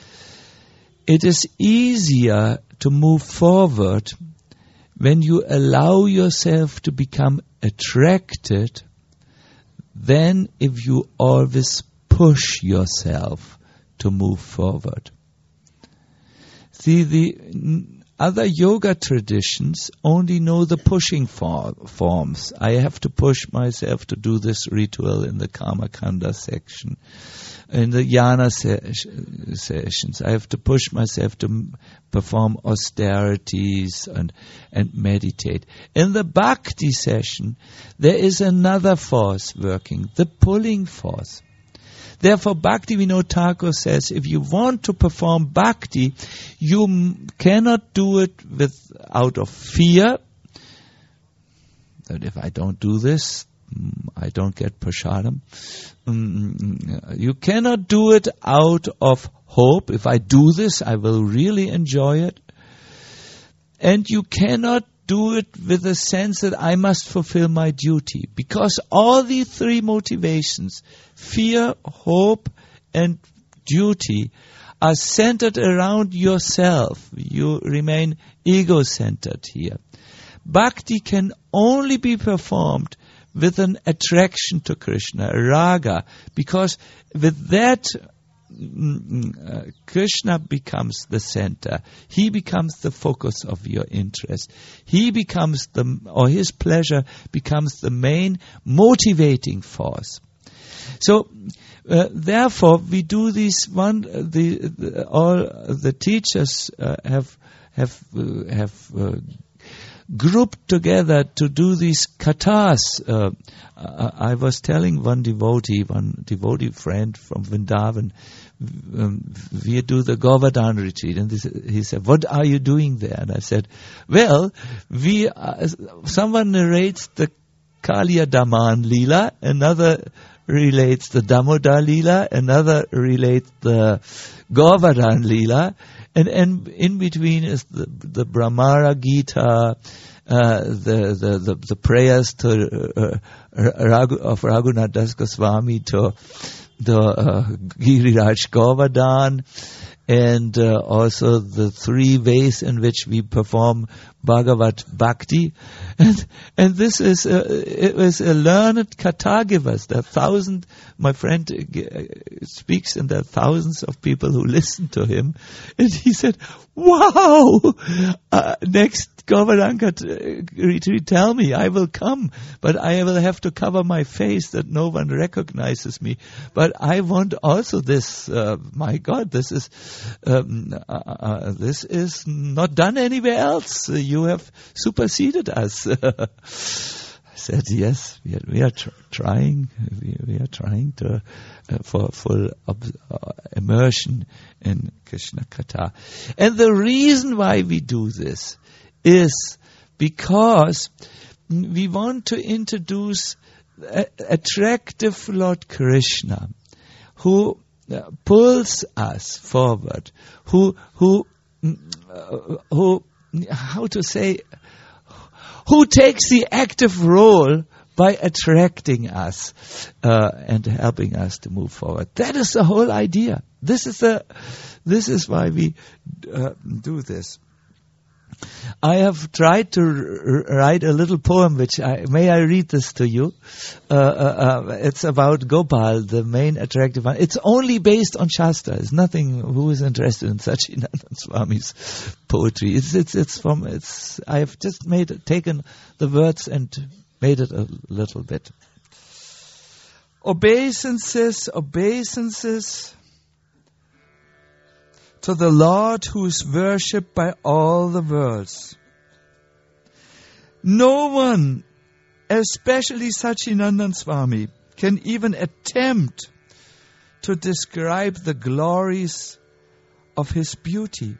It is easier to move forward when you allow yourself to become attracted than if you always push yourself to move forward. See, the other yoga traditions only know the pushing for, forms. I have to push myself to do this ritual in the Kama Kanda section. In the Jnana se- sessions, I have to push myself to m- perform austerities and, and meditate. In the Bhakti session, there is another force working, the pulling force. Therefore, Bhaktivinoda Thakur says, if you want to perform Bhakti, you m- cannot do it with out of fear that if I don't do this, I don't get prasadam. Mm, you cannot do it out of hope. If I do this, I will really enjoy it. And you cannot do it with a sense that I must fulfill my duty. Because all the three motivations, fear, hope, and duty, are centered around yourself. You remain ego-centered here. Bhakti can only be performed with an attraction to Krishna, raga, because with that uh, Krishna becomes the center. He becomes the focus of your interest. He becomes the, or his pleasure becomes the main motivating force. So, uh, therefore, we do these one. The, the all the teachers uh, have have uh, have. Uh, grouped together to do these kathas. Uh, I was telling one devotee, one devotee friend from Vrindavan, um, we do the Govardhan retreat, and this, he said, "What are you doing there?" And I said, "Well, we uh, someone narrates the Kaliya Daman Leela, another relates the Damodar Leela, another relates the Govardhan Leela." And, and in between is the, the Brahmara Gita, uh, the, the, the, the prayers to, uh, Raghu, of Raghunath Das Goswami to, the uh, Giriraj Govardhan, and uh, also the three ways in which we perform Bhagavat Bhakti. And and this is, uh, it was a learned Katha givers. There are thousand, my friend uh, speaks, and there are thousands of people who listen to him. And he said, wow, uh, next Govardhan retreat, tell me, I will come, but I will have to cover my face that no one recognizes me. But I want also this, uh, my God, this is, um, uh, uh, this is not done anywhere else. Uh, you have superseded us. I said, yes, we are, we are tr- trying, we, we are trying to, uh, for full ob- uh, immersion in Krishna Katha. And the reason why we do this is because we want to introduce a- attractive Lord Krishna, who uh, pulls us forward, who, who, uh, who, how to say, who takes the active role by attracting us uh, and helping us to move forward. That is the whole idea. This is the, this is why we uh, do this. I have tried to r- write a little poem, which I, may I read this to you? Uh, uh, uh, it's about Gopal, the main attractive one. It's only based on Shastra. It's nothing. Who is interested in Sachinandan Swami's poetry? It's it's it's from it's. I have just made it, taken the words and made it a little bit. Obeisances, obeisances to the Lord who is worshipped by all the worlds. No one, especially Sachinandan Swami, can even attempt to describe the glories of his beauty.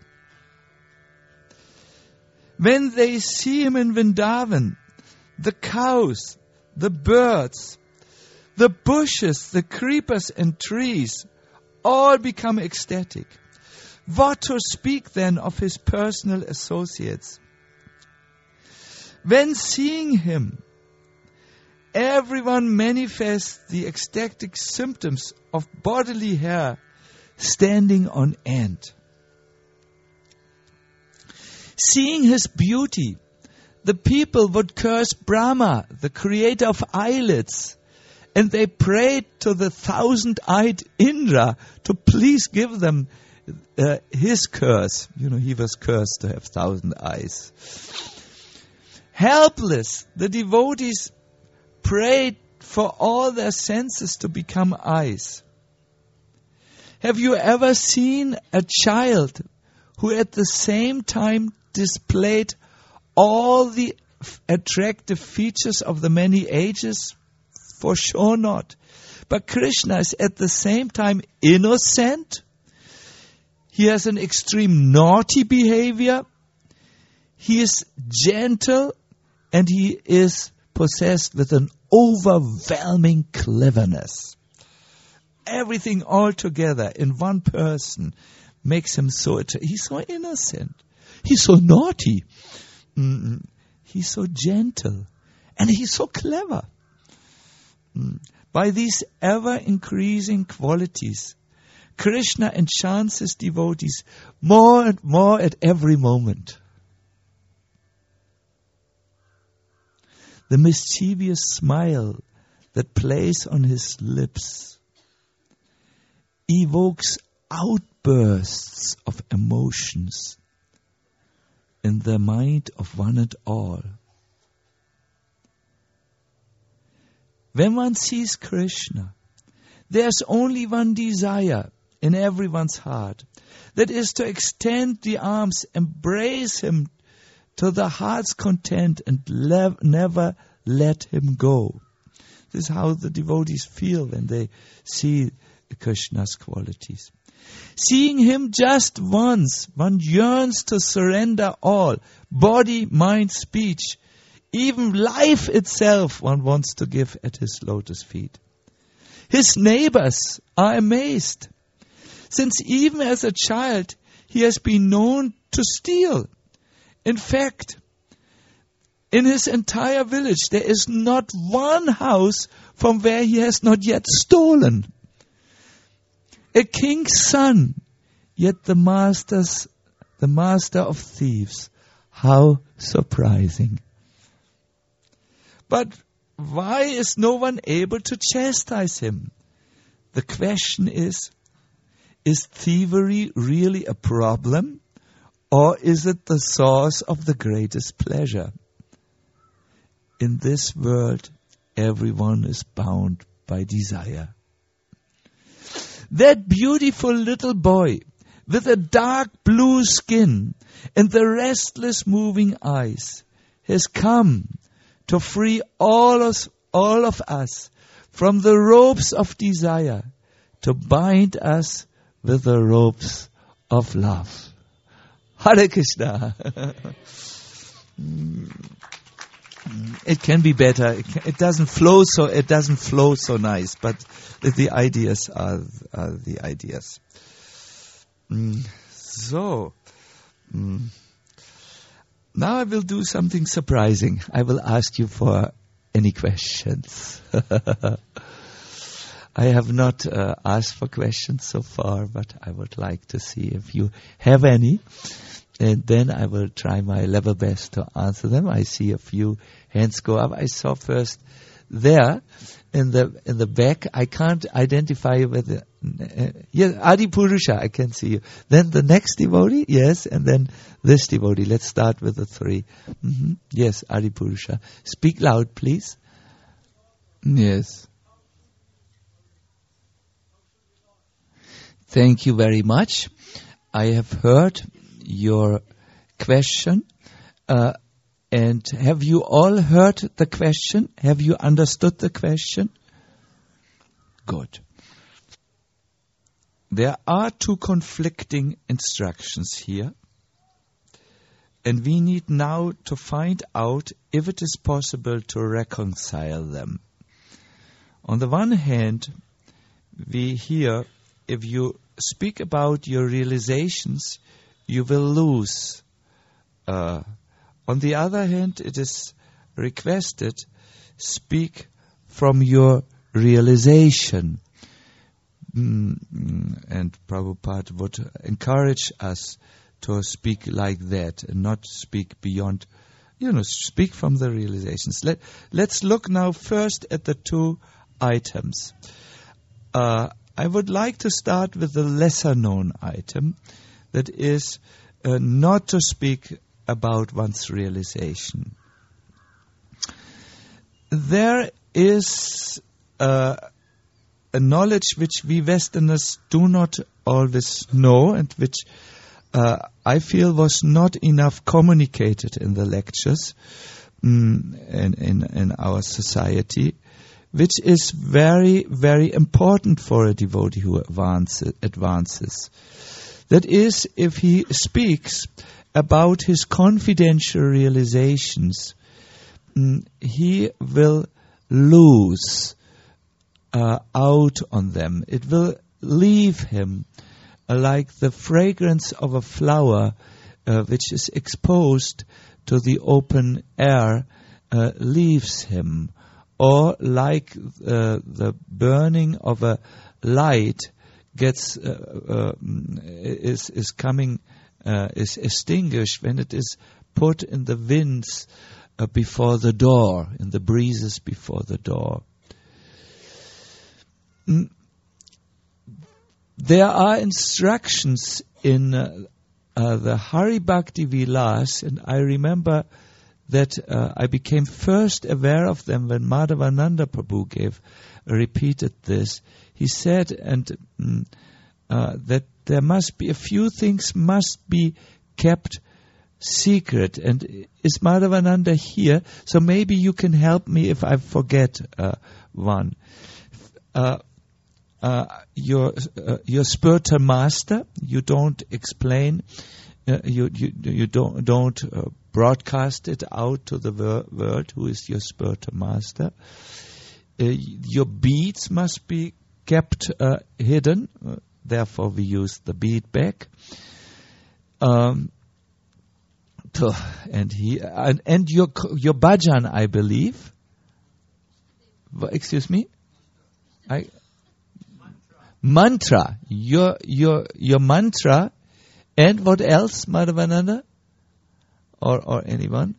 When they see him in Vrindavan, the cows, the birds, the bushes, the creepers and trees all become ecstatic. What to speak then of his personal associates? When seeing him, everyone manifests the ecstatic symptoms of bodily hair standing on end. Seeing his beauty, the people would curse Brahma, the creator of eyelids, and they prayed to the thousand-eyed Indra to please give them Uh, his curse. You know, he was cursed to have thousand eyes. Helpless, the devotees prayed for all their senses to become eyes. Have you ever seen a child who at the same time displayed all the f- attractive features of the many ages? For sure not. But Krishna is at the same time innocent. He has an extreme naughty behavior. He is gentle, and he is possessed with an overwhelming cleverness. Everything all together in one person makes him so attractive. He's so innocent. He's so naughty. Mm-mm. He's so gentle. And he's so clever. Mm. By these ever-increasing qualities, Krishna enchants his devotees more and more at every moment. The mischievous smile that plays on his lips evokes outbursts of emotions in the mind of one and all. When one sees Krishna, there's only one desire in everyone's heart. That is to extend the arms, embrace him to the heart's content and le- never let him go. This is how the devotees feel when they see Krishna's qualities. Seeing him just once, one yearns to surrender all, body, mind, speech, even life itself one wants to give at his lotus feet. His neighbors are amazed, since even as a child he has been known to steal. In fact, in his entire village there is not one house from where he has not yet stolen. A king's son, yet the master's, the master of thieves. How surprising. But why is no one able to chastise him? The question is, is thievery really a problem, or is it the source of the greatest pleasure? In this world, everyone is bound by desire. That beautiful little boy with a dark blue skin and the restless moving eyes has come to free all us, all of us from the ropes of desire, to bind us with the ropes of love. Hare Krishna. It can be better. It, can, it doesn't flow so. It doesn't flow so nice. But the ideas are, are the ideas. Mm, so mm, now I will do something surprising. I will ask you for any questions. I have not uh, asked for questions so far, but I would like to see if you have any. And then I will try my level best to answer them. I see a few hands go up. I saw first there in the in the back. I can't identify you with the, uh, yes, Adi Purusha. I can see you. Then the next devotee, yes, and then this devotee. Let's start with the three. Mm-hmm. Yes, Adi Purusha. Speak loud, please. Yes. Thank you very much. I have heard your question. Uh, and have you all heard the question? Have you understood the question? Good. There are two conflicting instructions here. And we need now to find out if it is possible to reconcile them. On the one hand, we hear, if you speak about your realizations, you will lose. Uh, on the other hand, it is requested, speak from your realization. Mm, and Prabhupada would encourage us to speak like that and not speak beyond, you know, speak from the realizations. Let, let's look now first at the two items. Uh, I would like to start with the lesser known item, that is uh, not to speak about one's realization. There is uh, a knowledge which we Westerners do not always know, and which uh, I feel was not enough communicated in the lectures um, in, in, in our society, which is very, very important for a devotee who advances. advances. That is, if he speaks about his confidential realizations, mm, he will lose uh, out on them. It will leave him uh, like the fragrance of a flower uh, which is exposed to the open air uh, leaves him. Or like uh, the burning of a light gets uh, uh, is is coming uh, is extinguished when it is put in the winds uh, before the door, in the breezes before the door. Mm. There are instructions in uh, uh, the Hari Bhakti Vilas, and I remember that uh, I became first aware of them when Madhavananda Prabhu gave, repeated this. He said and mm, uh, that there must be, a few things must be kept secret. And is Madhavananda here? So maybe you can help me if I forget uh, one. Uh, uh, your uh, your spiritual master, you don't explain, uh, you you you don't don't uh, broadcast it out to the wor- world. Who is your spiritual master? Uh, your beads must be kept uh, hidden. Uh, therefore, we use the bead bag. Um, to, and he and, and your your bhajan, I believe. Excuse me. I. Mantra. Your, your, your mantra. And what else, Madhavananda? Or, or anyone?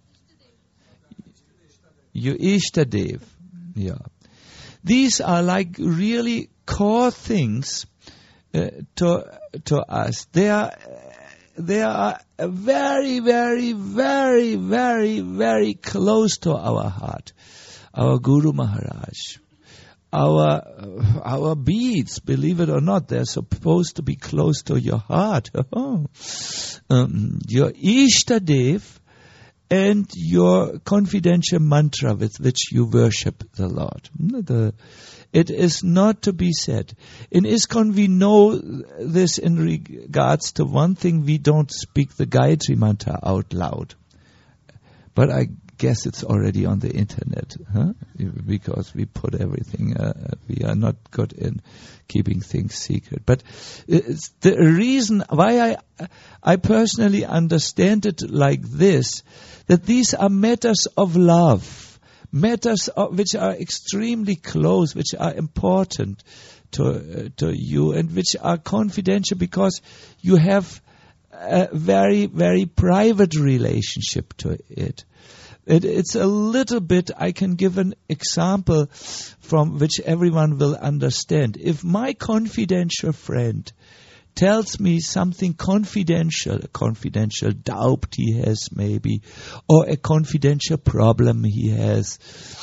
Your Ishtadev. Yeah. These are like really core things uh, to, to us. They are, they are very, very, very, very, very close to our heart. Our Guru Maharaj. Our our beads, believe it or not, they're supposed to be close to your heart. um, your Ishtadev and your confidential mantra with which you worship the Lord. The, it is not to be said. In ISKCON we know this in regards to one thing: we don't speak the Gayatri mantra out loud. But I guess it's already on the internet, huh? Because we put everything, uh, we are not good in keeping things secret. But it's the reason why I, I personally understand it like this, that these are matters of love, matters of, which are extremely close, which are important to, uh, to you, and which are confidential because you have a very, very private relationship to it. It, it's a little bit, I can give an example from which everyone will understand. If my confidential friend tells me something confidential, a confidential doubt he has maybe, or a confidential problem he has,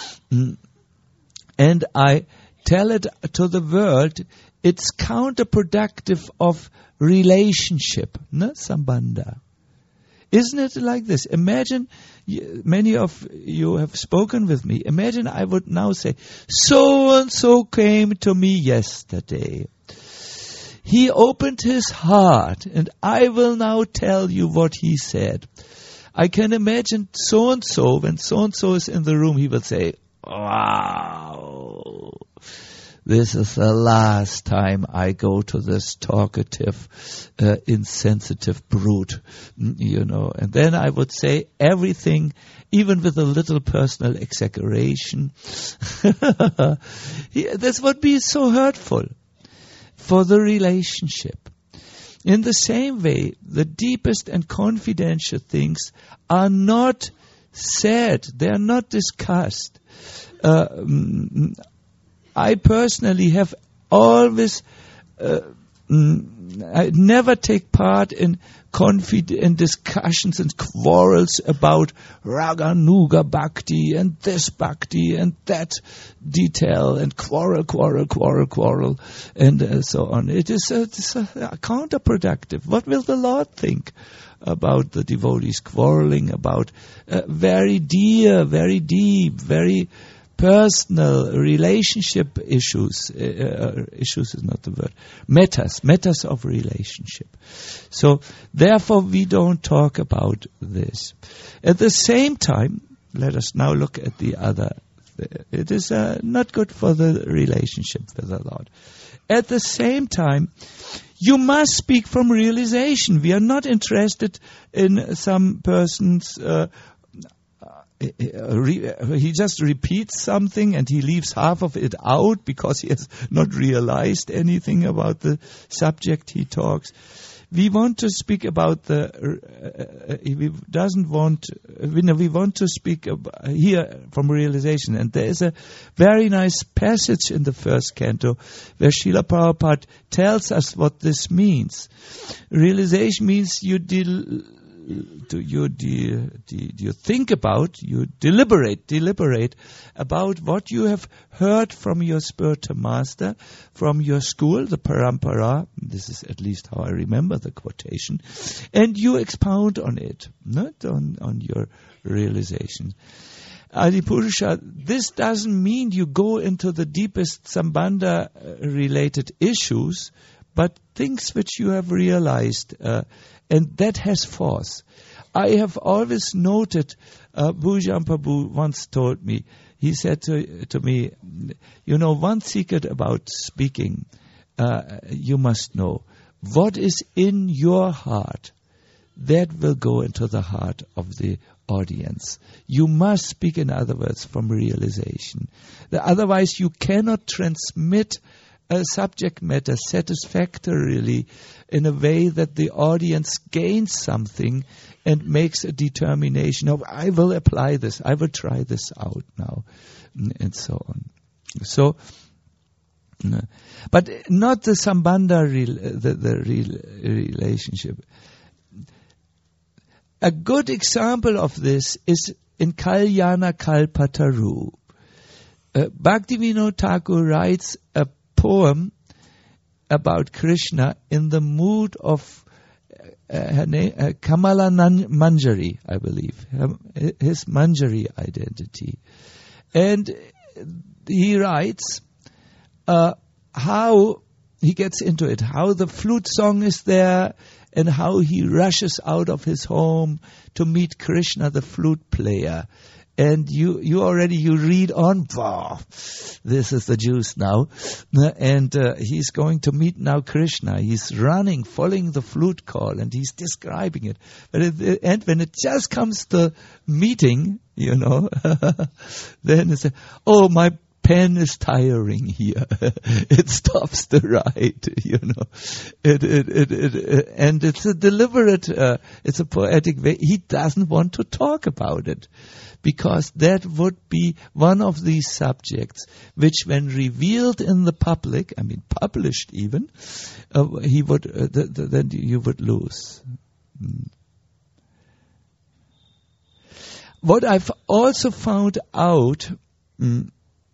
and I tell it to the world, it's counterproductive of relationship, ne? Sambandha. Isn't it like this? Imagine, many of you have spoken with me. Imagine I would now say, so and so came to me yesterday. He opened his heart, and I will now tell you what he said. I can imagine so and so, when so and so is in the room, he will say, wow, this is the last time I go to this talkative, uh, insensitive brute, you know. And then I would say everything, even with a little personal exaggeration. This would be so hurtful for the relationship. In the same way, the deepest and confidential things are not said. They are not discussed. Uh, I personally have always, uh, I never take part in confid- in discussions and quarrels about Raganuga Bhakti and this Bhakti and that detail and quarrel, quarrel, quarrel, quarrel and uh, so on. It is, uh, it is uh, counterproductive. What will the Lord think about the devotees quarreling about uh, very dear, very deep, very personal relationship issues, uh, issues is not the word, matters, matters of relationship. So, therefore, we don't talk about this. At the same time, let us now look at the other. It is uh, not good for the relationship with the Lord. At the same time, you must speak from realization. We are not interested in some person's uh, he just repeats something and he leaves half of it out because he has not realized anything about the subject he talks. We want to speak about the, uh, he doesn't want, we want to speak about, here from realization. And there is a very nice passage in the first canto where Srila Prabhupada tells us what this means. Realization means you del- Do you, de, de, you think about, you deliberate, deliberate about what you have heard from your spiritual master, from your school, the parampara. This is at least how I remember the quotation. And you expound on it, not on, on your realization. Adipurusha, this doesn't mean you go into the deepest Sambandha-related issues, but things which you have realized, uh, and that has force. I have always noted, uh, Bhujan Prabhu once told me, he said to, to me, you know, one secret about speaking, uh, you must know. What is in your heart, that will go into the heart of the audience. You must speak, in other words, from realization. Otherwise, you cannot transmit a subject matter satisfactorily in a way that the audience gains something and makes a determination of, I will apply this, I will try this out now, and so on. So, but not the Sambandha, the, the relationship. A good example of this is in Kalyana Kalpataru. Uh, Bhaktivinoda Thakur writes a poem about Krishna in the mood of uh, her name, uh, Kamala Manjari, I believe, his Manjari identity. And he writes uh, how he gets into it, how the flute song is there, and how he rushes out of his home to meet Krishna, the flute player. And you, you already, you read on, wow, this is the juice now. And uh, he's going to meet now Krishna. He's running, following the flute call, and he's describing it. But at the end, when it just comes to meeting, you know, then it's, oh, my pen is tiring here. It stops the ride, you know. It, it, it, it, it, and it's a deliberate, uh, it's a poetic way. He doesn't want to talk about it, because that would be one of these subjects which, when revealed in the public, I mean published even, uh, he would, uh, th- th- then you would lose. Mm. What I've also found out, mm,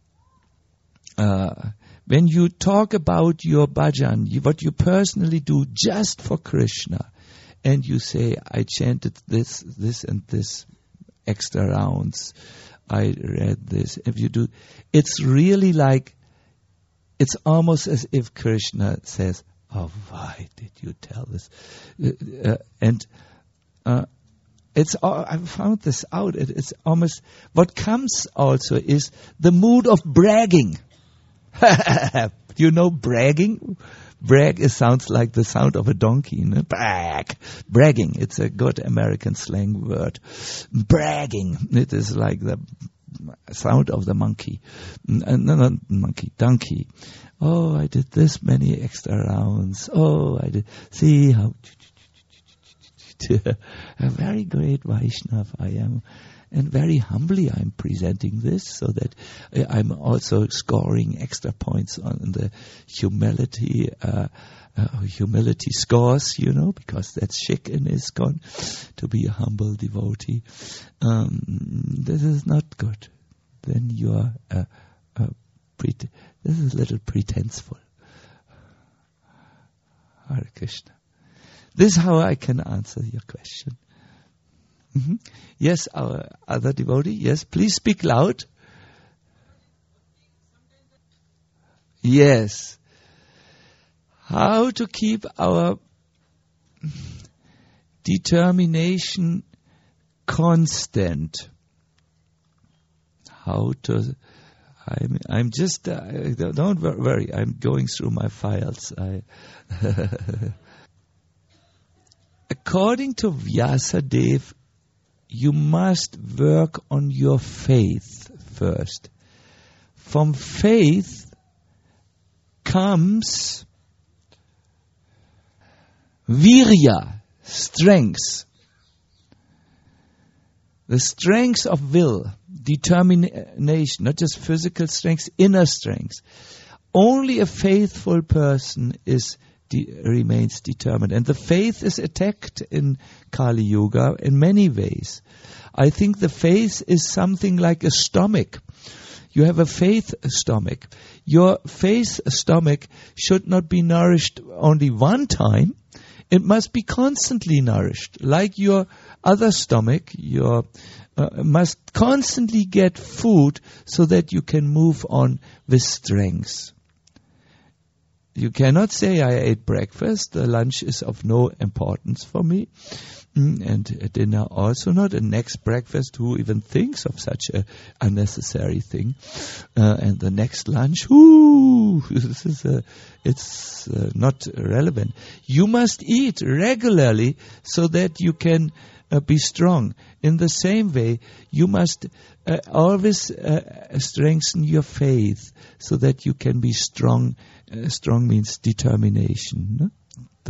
Uh, when you talk about your bhajan, you, what you personally do just for Krishna, and you say, I chanted this, this and this extra rounds, I read this, if you do, it's really like, it's almost as if Krishna says, oh, why did you tell this? Uh, uh, and uh, it's, uh, I found this out, it, it's almost, what comes also is the mood of bragging. You know bragging? Brag is, sounds like the sound of a donkey. No? Brag. Bragging. It's a good American slang word. Bragging. It is like the sound of the monkey. No, not monkey. Donkey. Oh, I did this many extra rounds. Oh, I did. See how... A very great Vaishnav I am. And very humbly I'm presenting this, so that I'm also scoring extra points on the humility uh, uh, humility scores, you know, because that's chic in ISKCON, to be a humble devotee. Um, this is not good. Then you are uh, uh, pret- this is a little pretenseful. Hare Krishna. This is how I can answer your question. Mm-hmm. Yes, our other devotee. Yes, please speak loud. Yes. How to keep our determination constant. How to... I'm, I'm just... Uh, don't worry, I'm going through my files. I... According to Vyasadeva, you must work on your faith first. From faith comes virya, strength. The strength of will, determination, not just physical strength, inner strength. Only a faithful person is De- remains determined. And the faith is attacked in Kali Yuga in many ways. I think the faith is something like a stomach. You have a faith stomach. Your faith stomach should not be nourished only one time. It must be constantly nourished. Like your other stomach, your uh, must constantly get food so that you can move on with strength. You cannot say, I ate breakfast, the lunch is of no importance for me, mm, and dinner also not, and next breakfast, who even thinks of such a unnecessary thing, uh, and the next lunch, whoo, this is a, it's uh, not relevant. You must eat regularly so that you can uh, be strong. In the same way, you must uh, always uh, strengthen your faith so that you can be strong. Uh, strong means determination. No?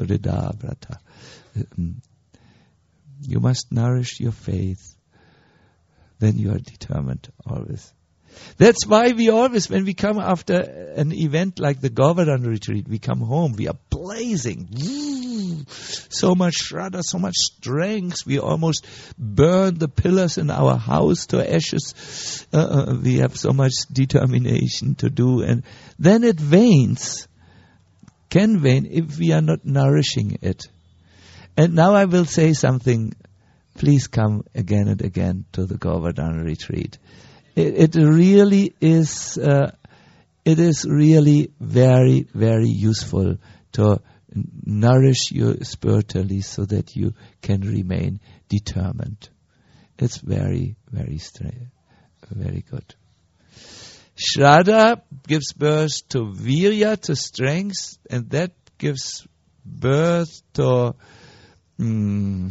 You must nourish your faith. Then you are determined always. That's why we always, when we come after an event like the Govardhan retreat, we come home, we are blazing. So much shraddha, so much strength. We almost burn the pillars in our house to ashes. Uh, we have so much determination to do. And then it wanes, can wane if we are not nourishing it. And now I will say something. Please come again and again to the Govardhan retreat. It, it really is, uh, it is really very, very useful to nourish you spiritually so that you can remain determined. It's very, very straight, very good. Shraddha gives birth to virya, to strength, and that gives birth to mm,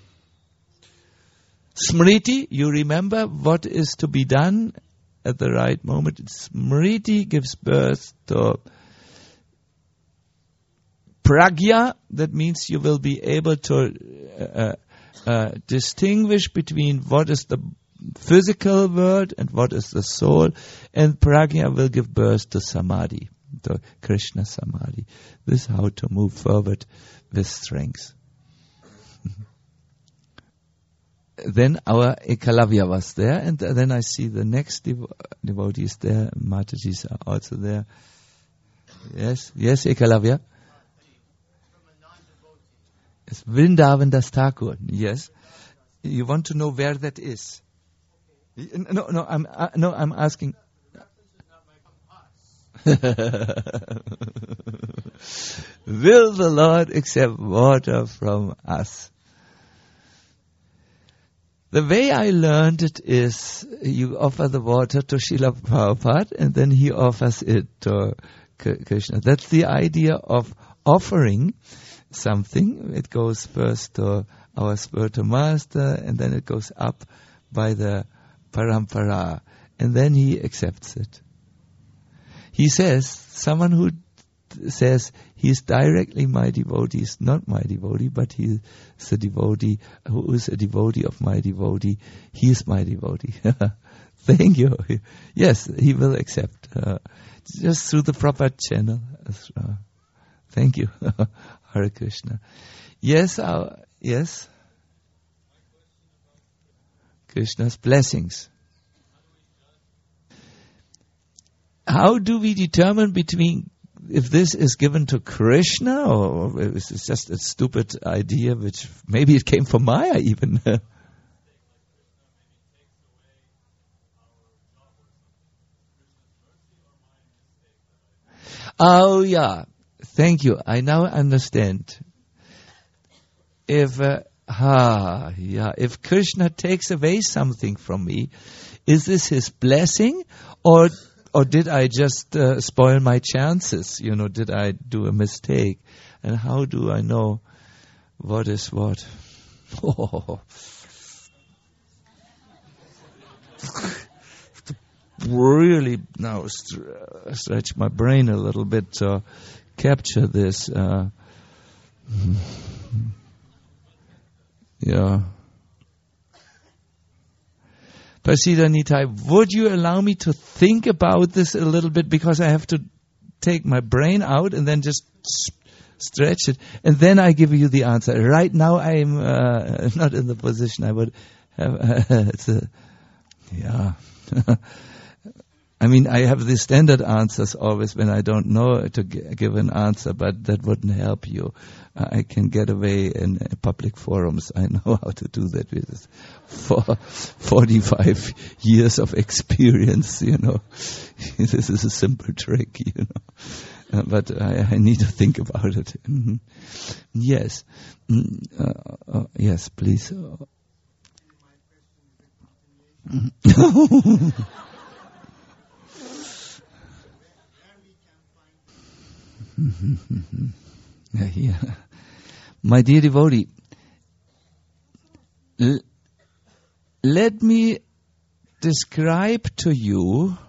smriti. You remember what is to be done at the right moment. Smriti gives birth to pragya. That means you will be able to uh, uh, distinguish between what is the physical world and what is the soul. And pragya will give birth to samadhi, to Krishna samadhi. This is how to move forward with strength. Then our Ekalavya was there, and then I see the next devo- devotees there. Matajis are also there. Yes, yes, Ekalavya. It's Vrindavan Das Thakur. Yes. You want to know where that is? No, no, I'm uh, no, I'm asking. Will the Lord accept water from us? The way I learned it is you offer the water to Srila Prabhupada and then he offers it to Krishna. That's the idea of offering something. It goes first to our spiritual master and then it goes up by the parampara and then he accepts it. He says, someone who says he's directly my devotee is not my devotee, but he is a devotee who is a devotee of my devotee. He is my devotee. Thank you. Yes, he will accept. Uh, just through the proper channel. Uh, thank you. Hare Krishna. Yes, uh, yes. Krishna's blessings. How do we determine between if this is given to Krishna or if it's just a stupid idea which maybe it came from Maya even? Oh yeah, thank you. I now understand. If uh, ah yeah, if Krishna takes away something from me, is this his blessing or? Or did I just uh, spoil my chances? You know, did I do a mistake? And how do I know what is what? Oh. Really now st- stretch my brain a little bit to capture this. Uh, yeah. Prasida Nitai, would you allow me to think about this a little bit because I have to take my brain out and then just stretch it and then I give you the answer. Right now I'm uh, not in the position I would have. Uh, it's a, yeah. I mean, I have the standard answers always when I don't know to g- give an answer, but that wouldn't help you. Uh, I can get away in uh, public forums. I know how to do that with for forty-five years of experience, you know. This is a simple trick, you know. Uh, but I, I need to think about it. Mm-hmm. Yes. Mm, uh, uh, yes, please. Mm-hmm. yeah. My dear devotee, L- let me describe to you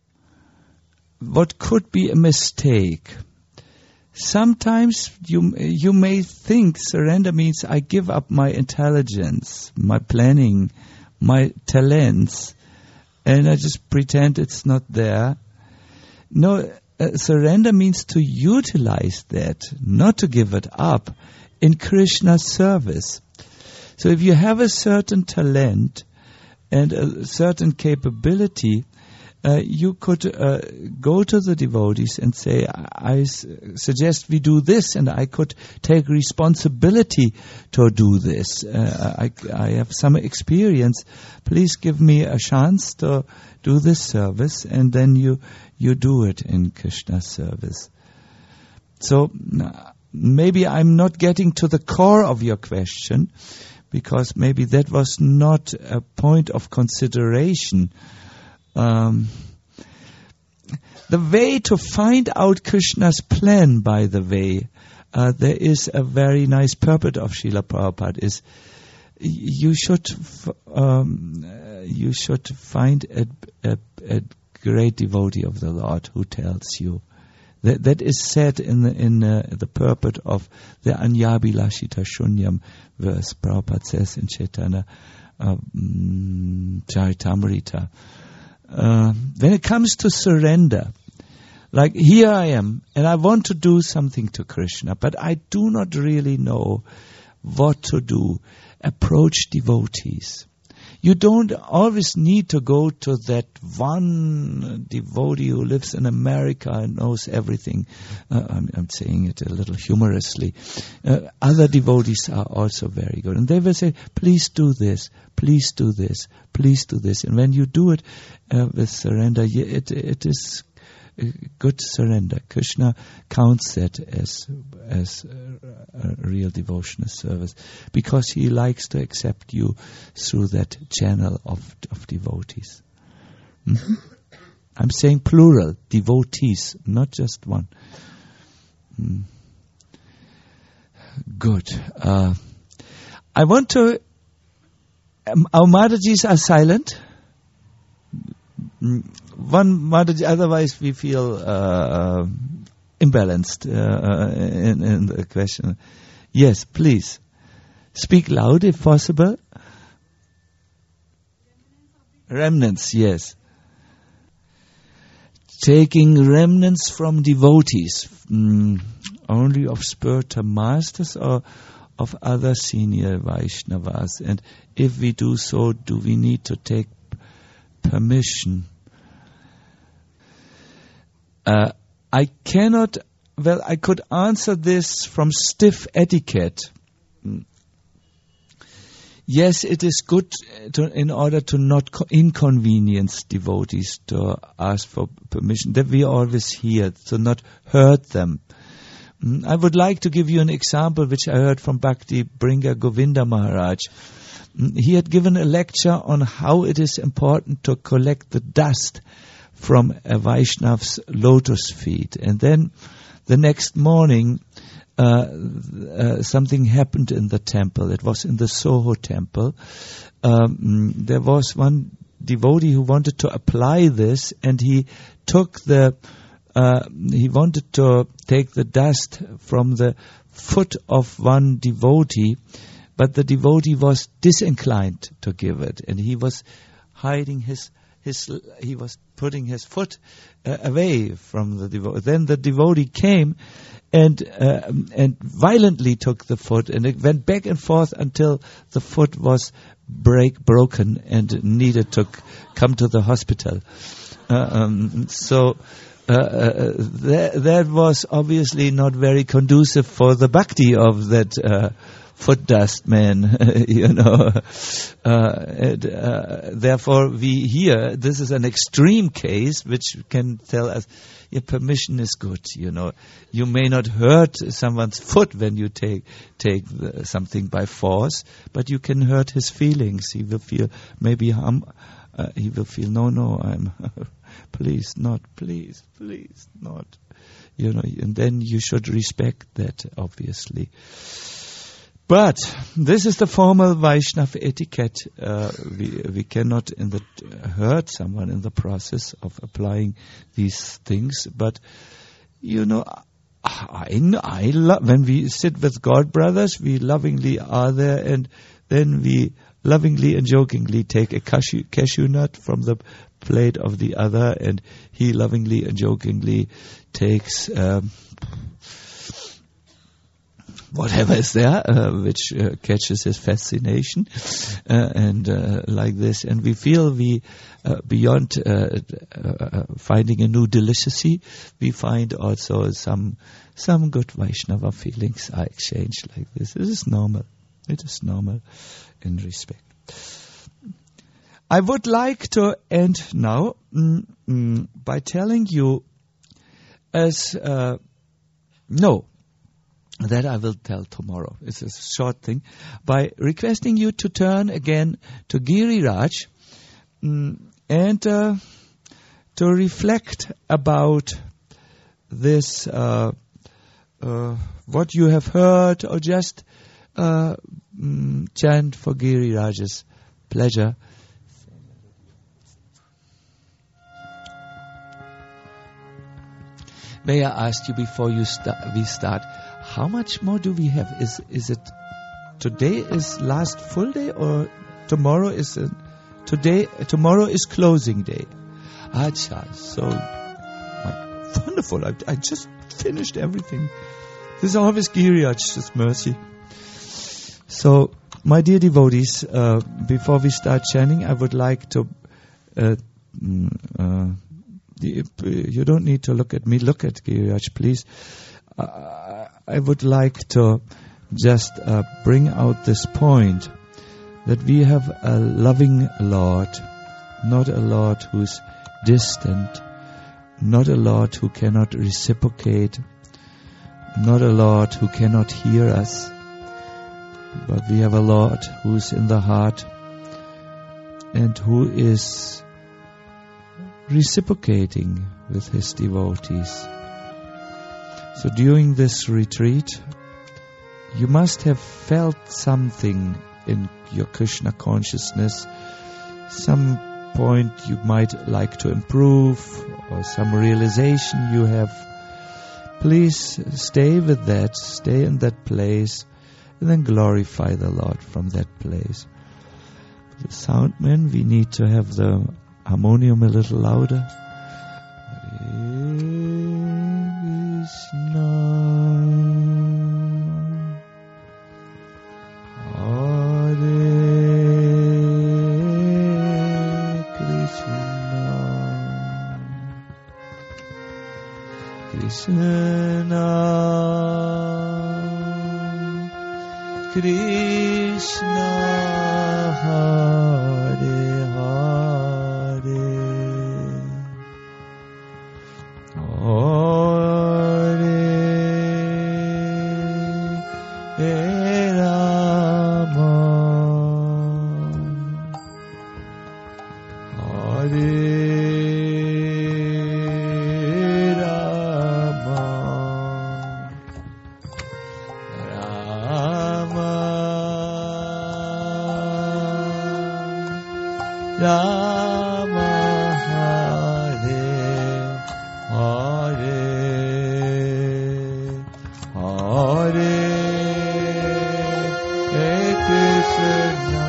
what could be a mistake. Sometimes you you may think surrender means I give up my intelligence, my planning, my talents, and I just pretend it's not there. No, uh, surrender means to utilize that, not to give it up, in Krishna's service. So if you have a certain talent and a certain capability, Uh, you could uh, go to the devotees and say, I, I s- suggest we do this, and I could take responsibility to do this. Uh, I, I have some experience. Please give me a chance to do this service, and then you you do it in Krishna's service. So maybe I'm not getting to the core of your question, because maybe that was not a point of consideration. Um, the way to find out Krishna's plan, by the way, uh, there is a very nice purport of Srila Prabhupada, is you should f- um, you should find a, a, a great devotee of the Lord who tells you. That, that is said in the, in uh, the purport of the Anyabhilashita Shunyam verse. Prabhupada says in Chaitanya uh, um, Charitamrita. Uh, when it comes to surrender, like here I am, and I want to do something to Krishna, but I do not really know what to do. Approach devotees. You don't always need to go to that one devotee who lives in America and knows everything. Uh, I'm, I'm saying it a little humorously. Uh, other devotees are also very good. And they will say, please do this, please do this, please do this. And when you do it uh, with surrender, it, it is good surrender. Krishna counts that as as a real devotional service, because he likes to accept you through that channel of of devotees. Mm-hmm. I'm saying plural, devotees, not just one. Mm. Good. Uh, I want to. Um, our Madhajis are silent. Mm. One Mataji, otherwise we feel uh, imbalanced uh, in, in the question. Yes, please. Speak loud if possible. Remnants, yes. Taking remnants from devotees, mm, only of spiritual masters or of other senior Vaishnavas. And if we do so, do we need to take permission? Uh, I cannot, well, I could answer this from stiff etiquette. Yes, it is good to, in order to not co- inconvenience devotees, to ask for permission, that we always hear, to not hurt them. I would like to give you an example which I heard from Bhakti Bringer Govinda Maharaj. He had given a lecture on how it is important to collect the dust from a Vaishnav's lotus feet. And then the next morning, uh, uh, something happened in the temple. It was in the Soho temple. Um, there was one devotee who wanted to apply this, and he took the, uh, he wanted to take the dust from the foot of one devotee, but the devotee was disinclined to give it, and he was hiding his His, he was putting his foot uh, away from the devotee. Then the devotee came and uh, and violently took the foot, and it went back and forth until the foot was break broken and needed to c- come to the hospital. Uh, um, so uh, uh, that, that was obviously not very conducive for the bhakti of that Uh, foot dust man, you know. Uh, and, uh, therefore, we here, this is an extreme case which can tell us, your permission is good, you know. You may not hurt someone's foot when you take take the, something by force, but you can hurt his feelings. He will feel, maybe hum, uh, he will feel, no, no, I'm, please, not, please, please, not. You know, and then you should respect that, obviously. But this is the formal Vaishnav etiquette. Uh, we we cannot in the, uh, hurt someone in the process of applying these things. But you know, I I lo- when we sit with God brothers, we lovingly are there, and then we lovingly and jokingly take a cashew, cashew nut from the plate of the other, and he lovingly and jokingly takes um, whatever is there, uh, which uh, catches his fascination, uh, and uh, like this. And we feel we, uh, beyond uh, uh, finding a new delicacy, we find also some some good Vaishnava feelings are exchanged like this. This is normal. It is normal in respect. I would like to end now mm, mm, by telling you as, uh, no, that I will tell tomorrow. It's a short thing. By requesting you to turn again to Giriraj mm, and uh, to reflect about this, uh, uh, what you have heard, or just uh, mm, chant for Giriraj's pleasure. May I ask you before you sta- we start, how much more do we have? Is is it today is last full day, or tomorrow is a, today? Tomorrow is closing day. Acha, so uh, wonderful! I, I just finished everything. This is always Giriraj's mercy. So, my dear devotees, uh, before we start chanting, I would like to. Uh, uh, You don't need to look at me. Look at Giriraj, please. Uh, I would like to just uh, bring out this point that we have a loving Lord, not a Lord who's distant, not a Lord who cannot reciprocate, not a Lord who cannot hear us, but we have a Lord who's in the heart and who is reciprocating with his devotees. So during this retreat, you must have felt something in your Krishna consciousness, some point you might like to improve, or some realization you have. Please stay with that, stay in that place, and then glorify the Lord from that place. For the soundman, we need to have the harmonium a little louder. Krishna, Krishna, Krishna, Hare Hare, Hare Rama, Hare Rama, Hare Hare, Hare Krishna.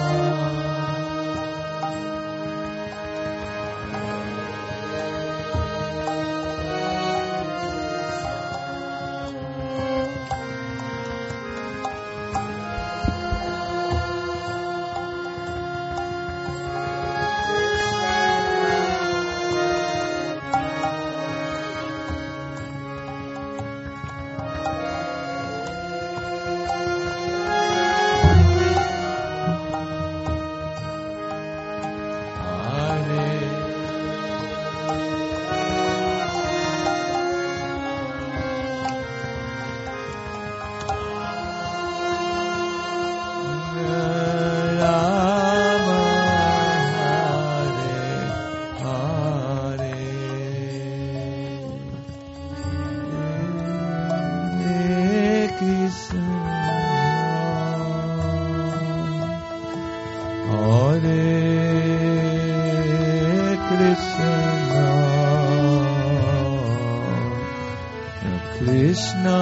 Krishna,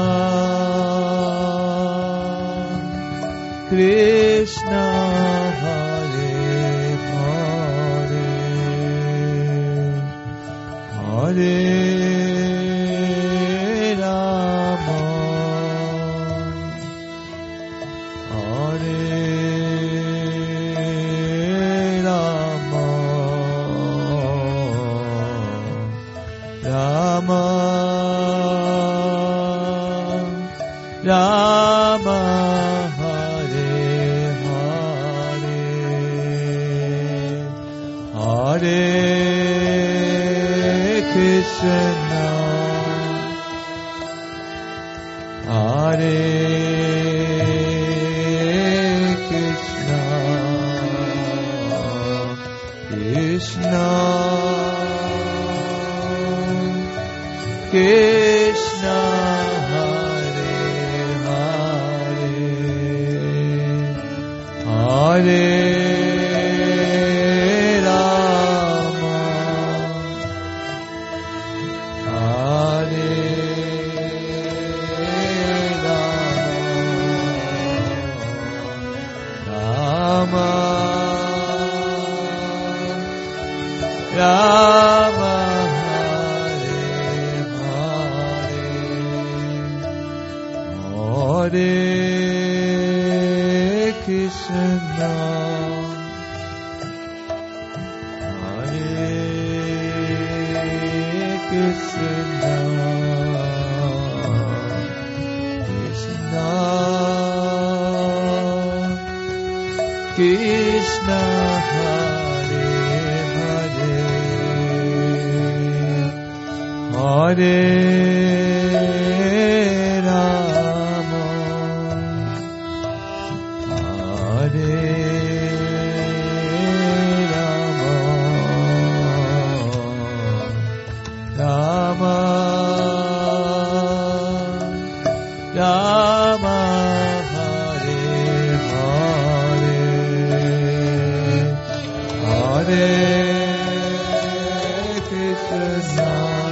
Krishna, Hare Hare, Hare Rama, Hare Rama, Rama, Rama, Hare Hare, Hare Krishna, Hare Krishna, Krishna, Krishna, Hare Hare, Hare Rama, Hare Rama, Rama, Hare Hare, Hare Krishna, Hare Krishna, Krishna, Krishna, Hare Hare, Hare Rama, Hare Rama, Rama, Rama, Hare Hare, Hare Krishna,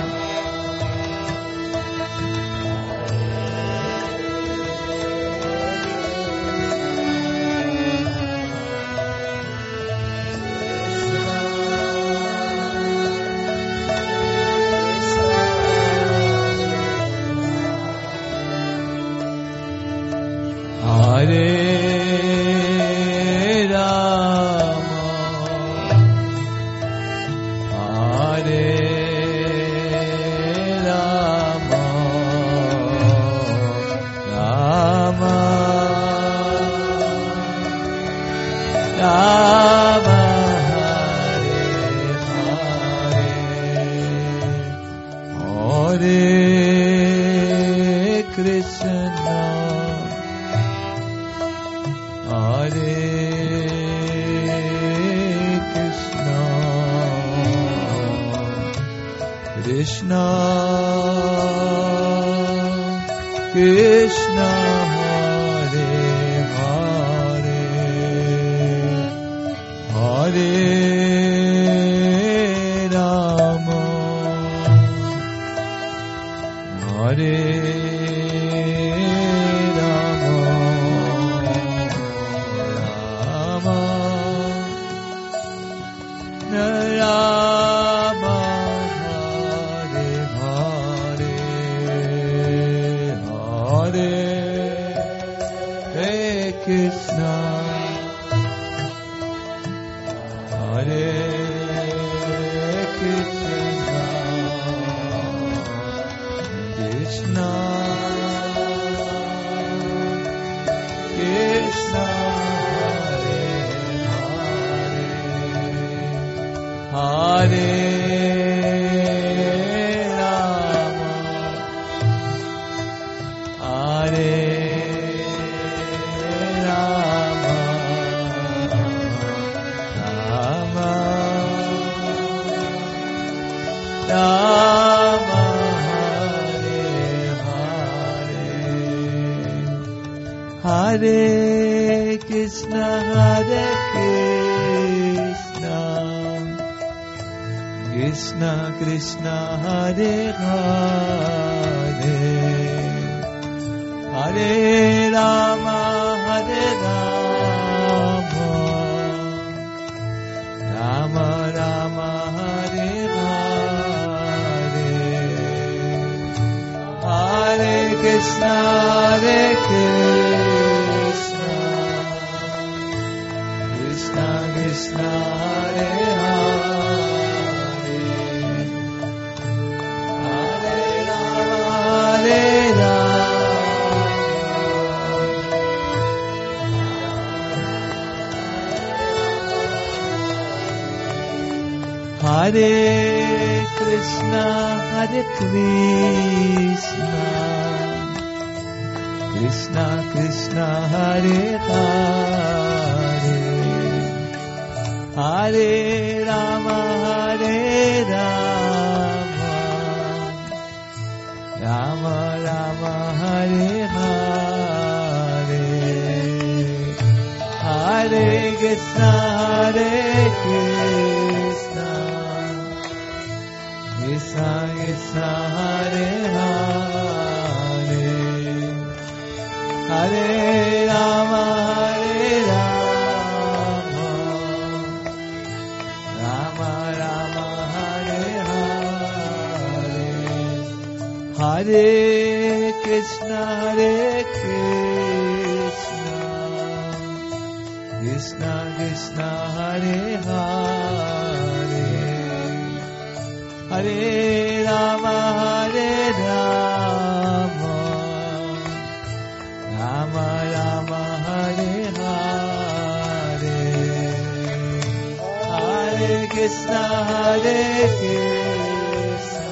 Hare Rama, Hare Rama, Rama, Rama, Hare Hare, Hare Krishna, Hare Krishna, Krishna, Krishna, Hare Hare, Hare Rama, Hare Krishna, Hare Krishna, Krishna, Krishna, Hare Hare, Hare Rama, Rama, Rama, Hare Hare, Hare Krishna, Hare Krishna, Krishna Krishna, Hare Hare, Hare Rama, Hare Rama, Rama Rama, Hare Hare, Hare Krishna, Hare Krishna, Krishna Krishna, Hare Hare, Hare Rama, Hare Rama, Hare Krishna, Hare Krishna, Krishna Krishna, Hare Hare, Hare Rama, Hare Rama, Rama Rama, Hare Hare, Hare Krishna, Hare Krishna, Krishna Krishna, Hare Hare, Hare Rama, Hare Rama, Rama Rama, Hare Hare, Hare Krishna, Hare Krishna, Krishna Krishna, Hare Hare, Hare Rama, Hare Rama, Rama Rama, Hare Hare, Hare Krishna, Hare Krishna,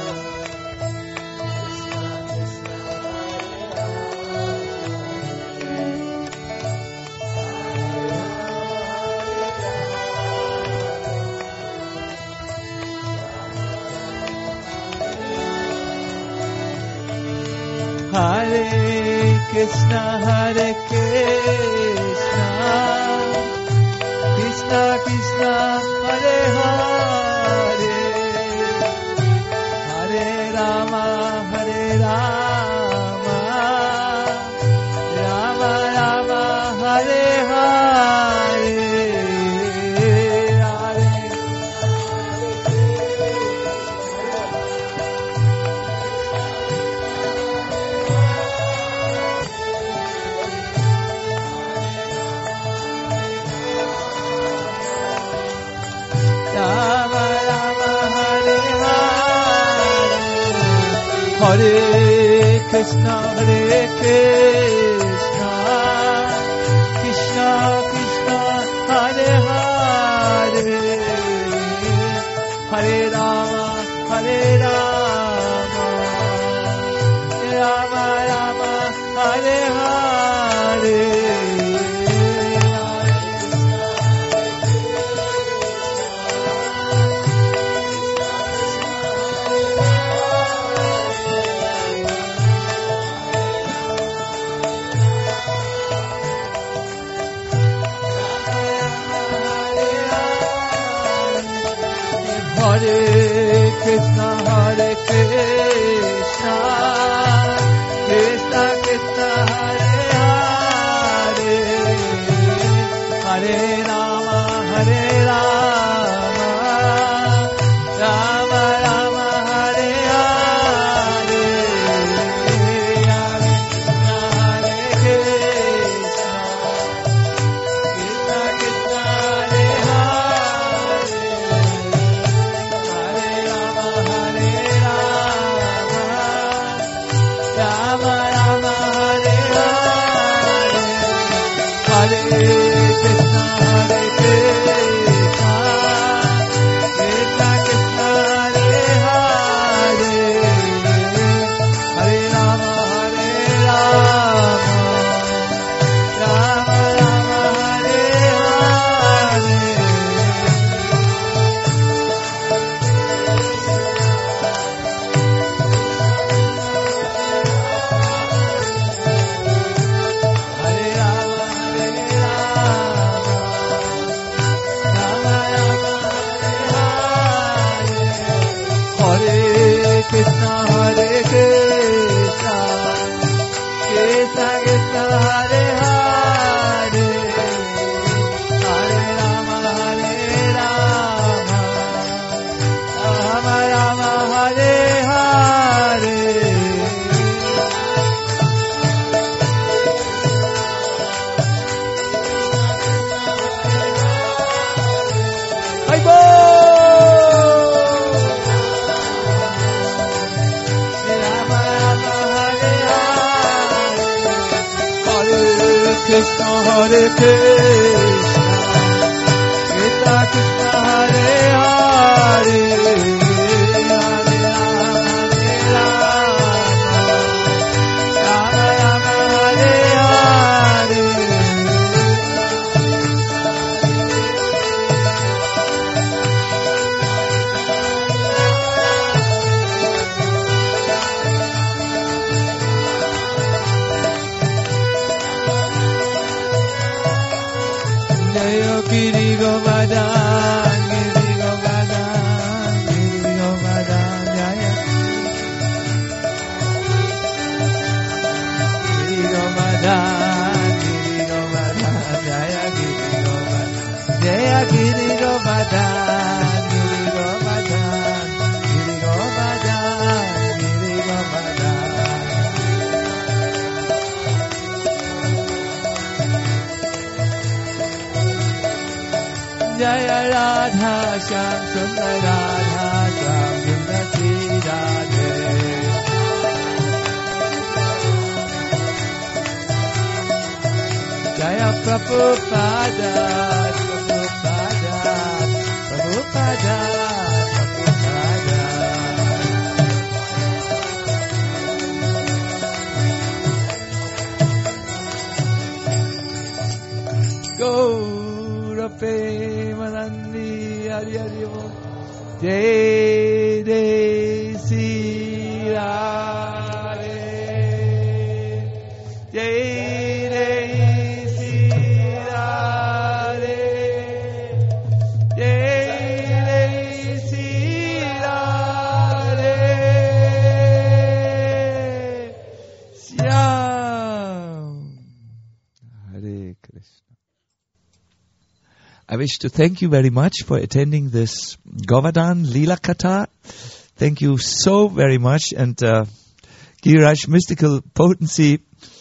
Hare Krishna, Hare Krishna, Krishna Krishna, Hare Hare, Hare Rama, Hare Rama, Rama Rama, Hare Hare, Rama Rama, Hare Hare, Hare Krishna, Hare Krishna, Krishna Krishna, Hare Hare, Hare Rama, Hare Rama, Rama Rama, Hare Hare, Hare Krishna, Hare Krishna, Krishna Krishna, Hare Hare, Hare Rama, Hare Rama, Rama Rama, Hare Hare, Hare Krishna, Hare Krishna, Krishna Krishna, Hare Hare, Hare Rama, Hare Rama, Rama Rama, Hare Hare, Hare Krishna, Hare Krishna, Krishna Krishna, Hare Hare, Hare Rama, Hare Rama, Rama Rama, Hare Hare, Hare Rama, Hare Rama, Rama Rama, Hare Hare, Hare Krishna, Hare Krishna, Krishna Hare Krishna, Krishna Krishna Hare Hare, Hare Rama, Hare Rama, Rama Rama, Hare Hare. Jaya Giri Govardhan, Giri Govardhan, Giri Govardhan, Jaya Giri Govardhan, Giri Govardhan, Jaya Giri Govardhan, Jaya Giri Govardhan, Giri Govardhan, Giri Govardhan, Giri Govardhan. Jaya Radha Shyam Sundar Radha Shyam Vindati Radhe. Jaya Prabhupada, Prabhupada, Prabhupada, Prabhupada. Go Premanandi Hari Hari Bol. Jai Jai Sri Radhe, Jai Jai Sri Radhe, Jai Jai Sri Radhe, Shyam. Hare Krishna. I wish to thank you very much for attending this Govardhan Leela Katha. Thank you so very much. And uh, Giriraj Mystical Potency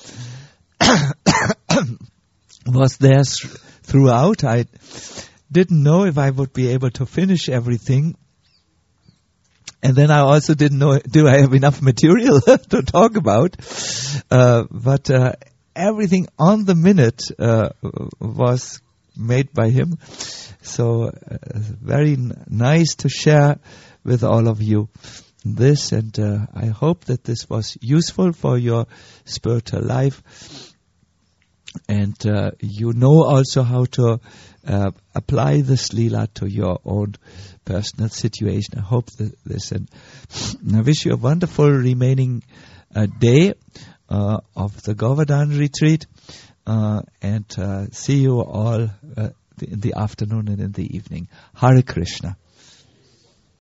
was there th- throughout. I didn't know if I would be able to finish everything. And then I also didn't know, do I have enough material to talk about? Uh, but uh, everything on the minute uh, was made by him. So uh, very n- nice to share with all of you this, and uh, I hope that this was useful for your spiritual life, and uh, you know also how to uh, apply this Leela to your own personal situation. I hope that this, and I wish you a wonderful remaining uh, day uh, of the Govardhan retreat. Uh, and uh, see you all uh, in the afternoon and in the evening. Hare Krishna.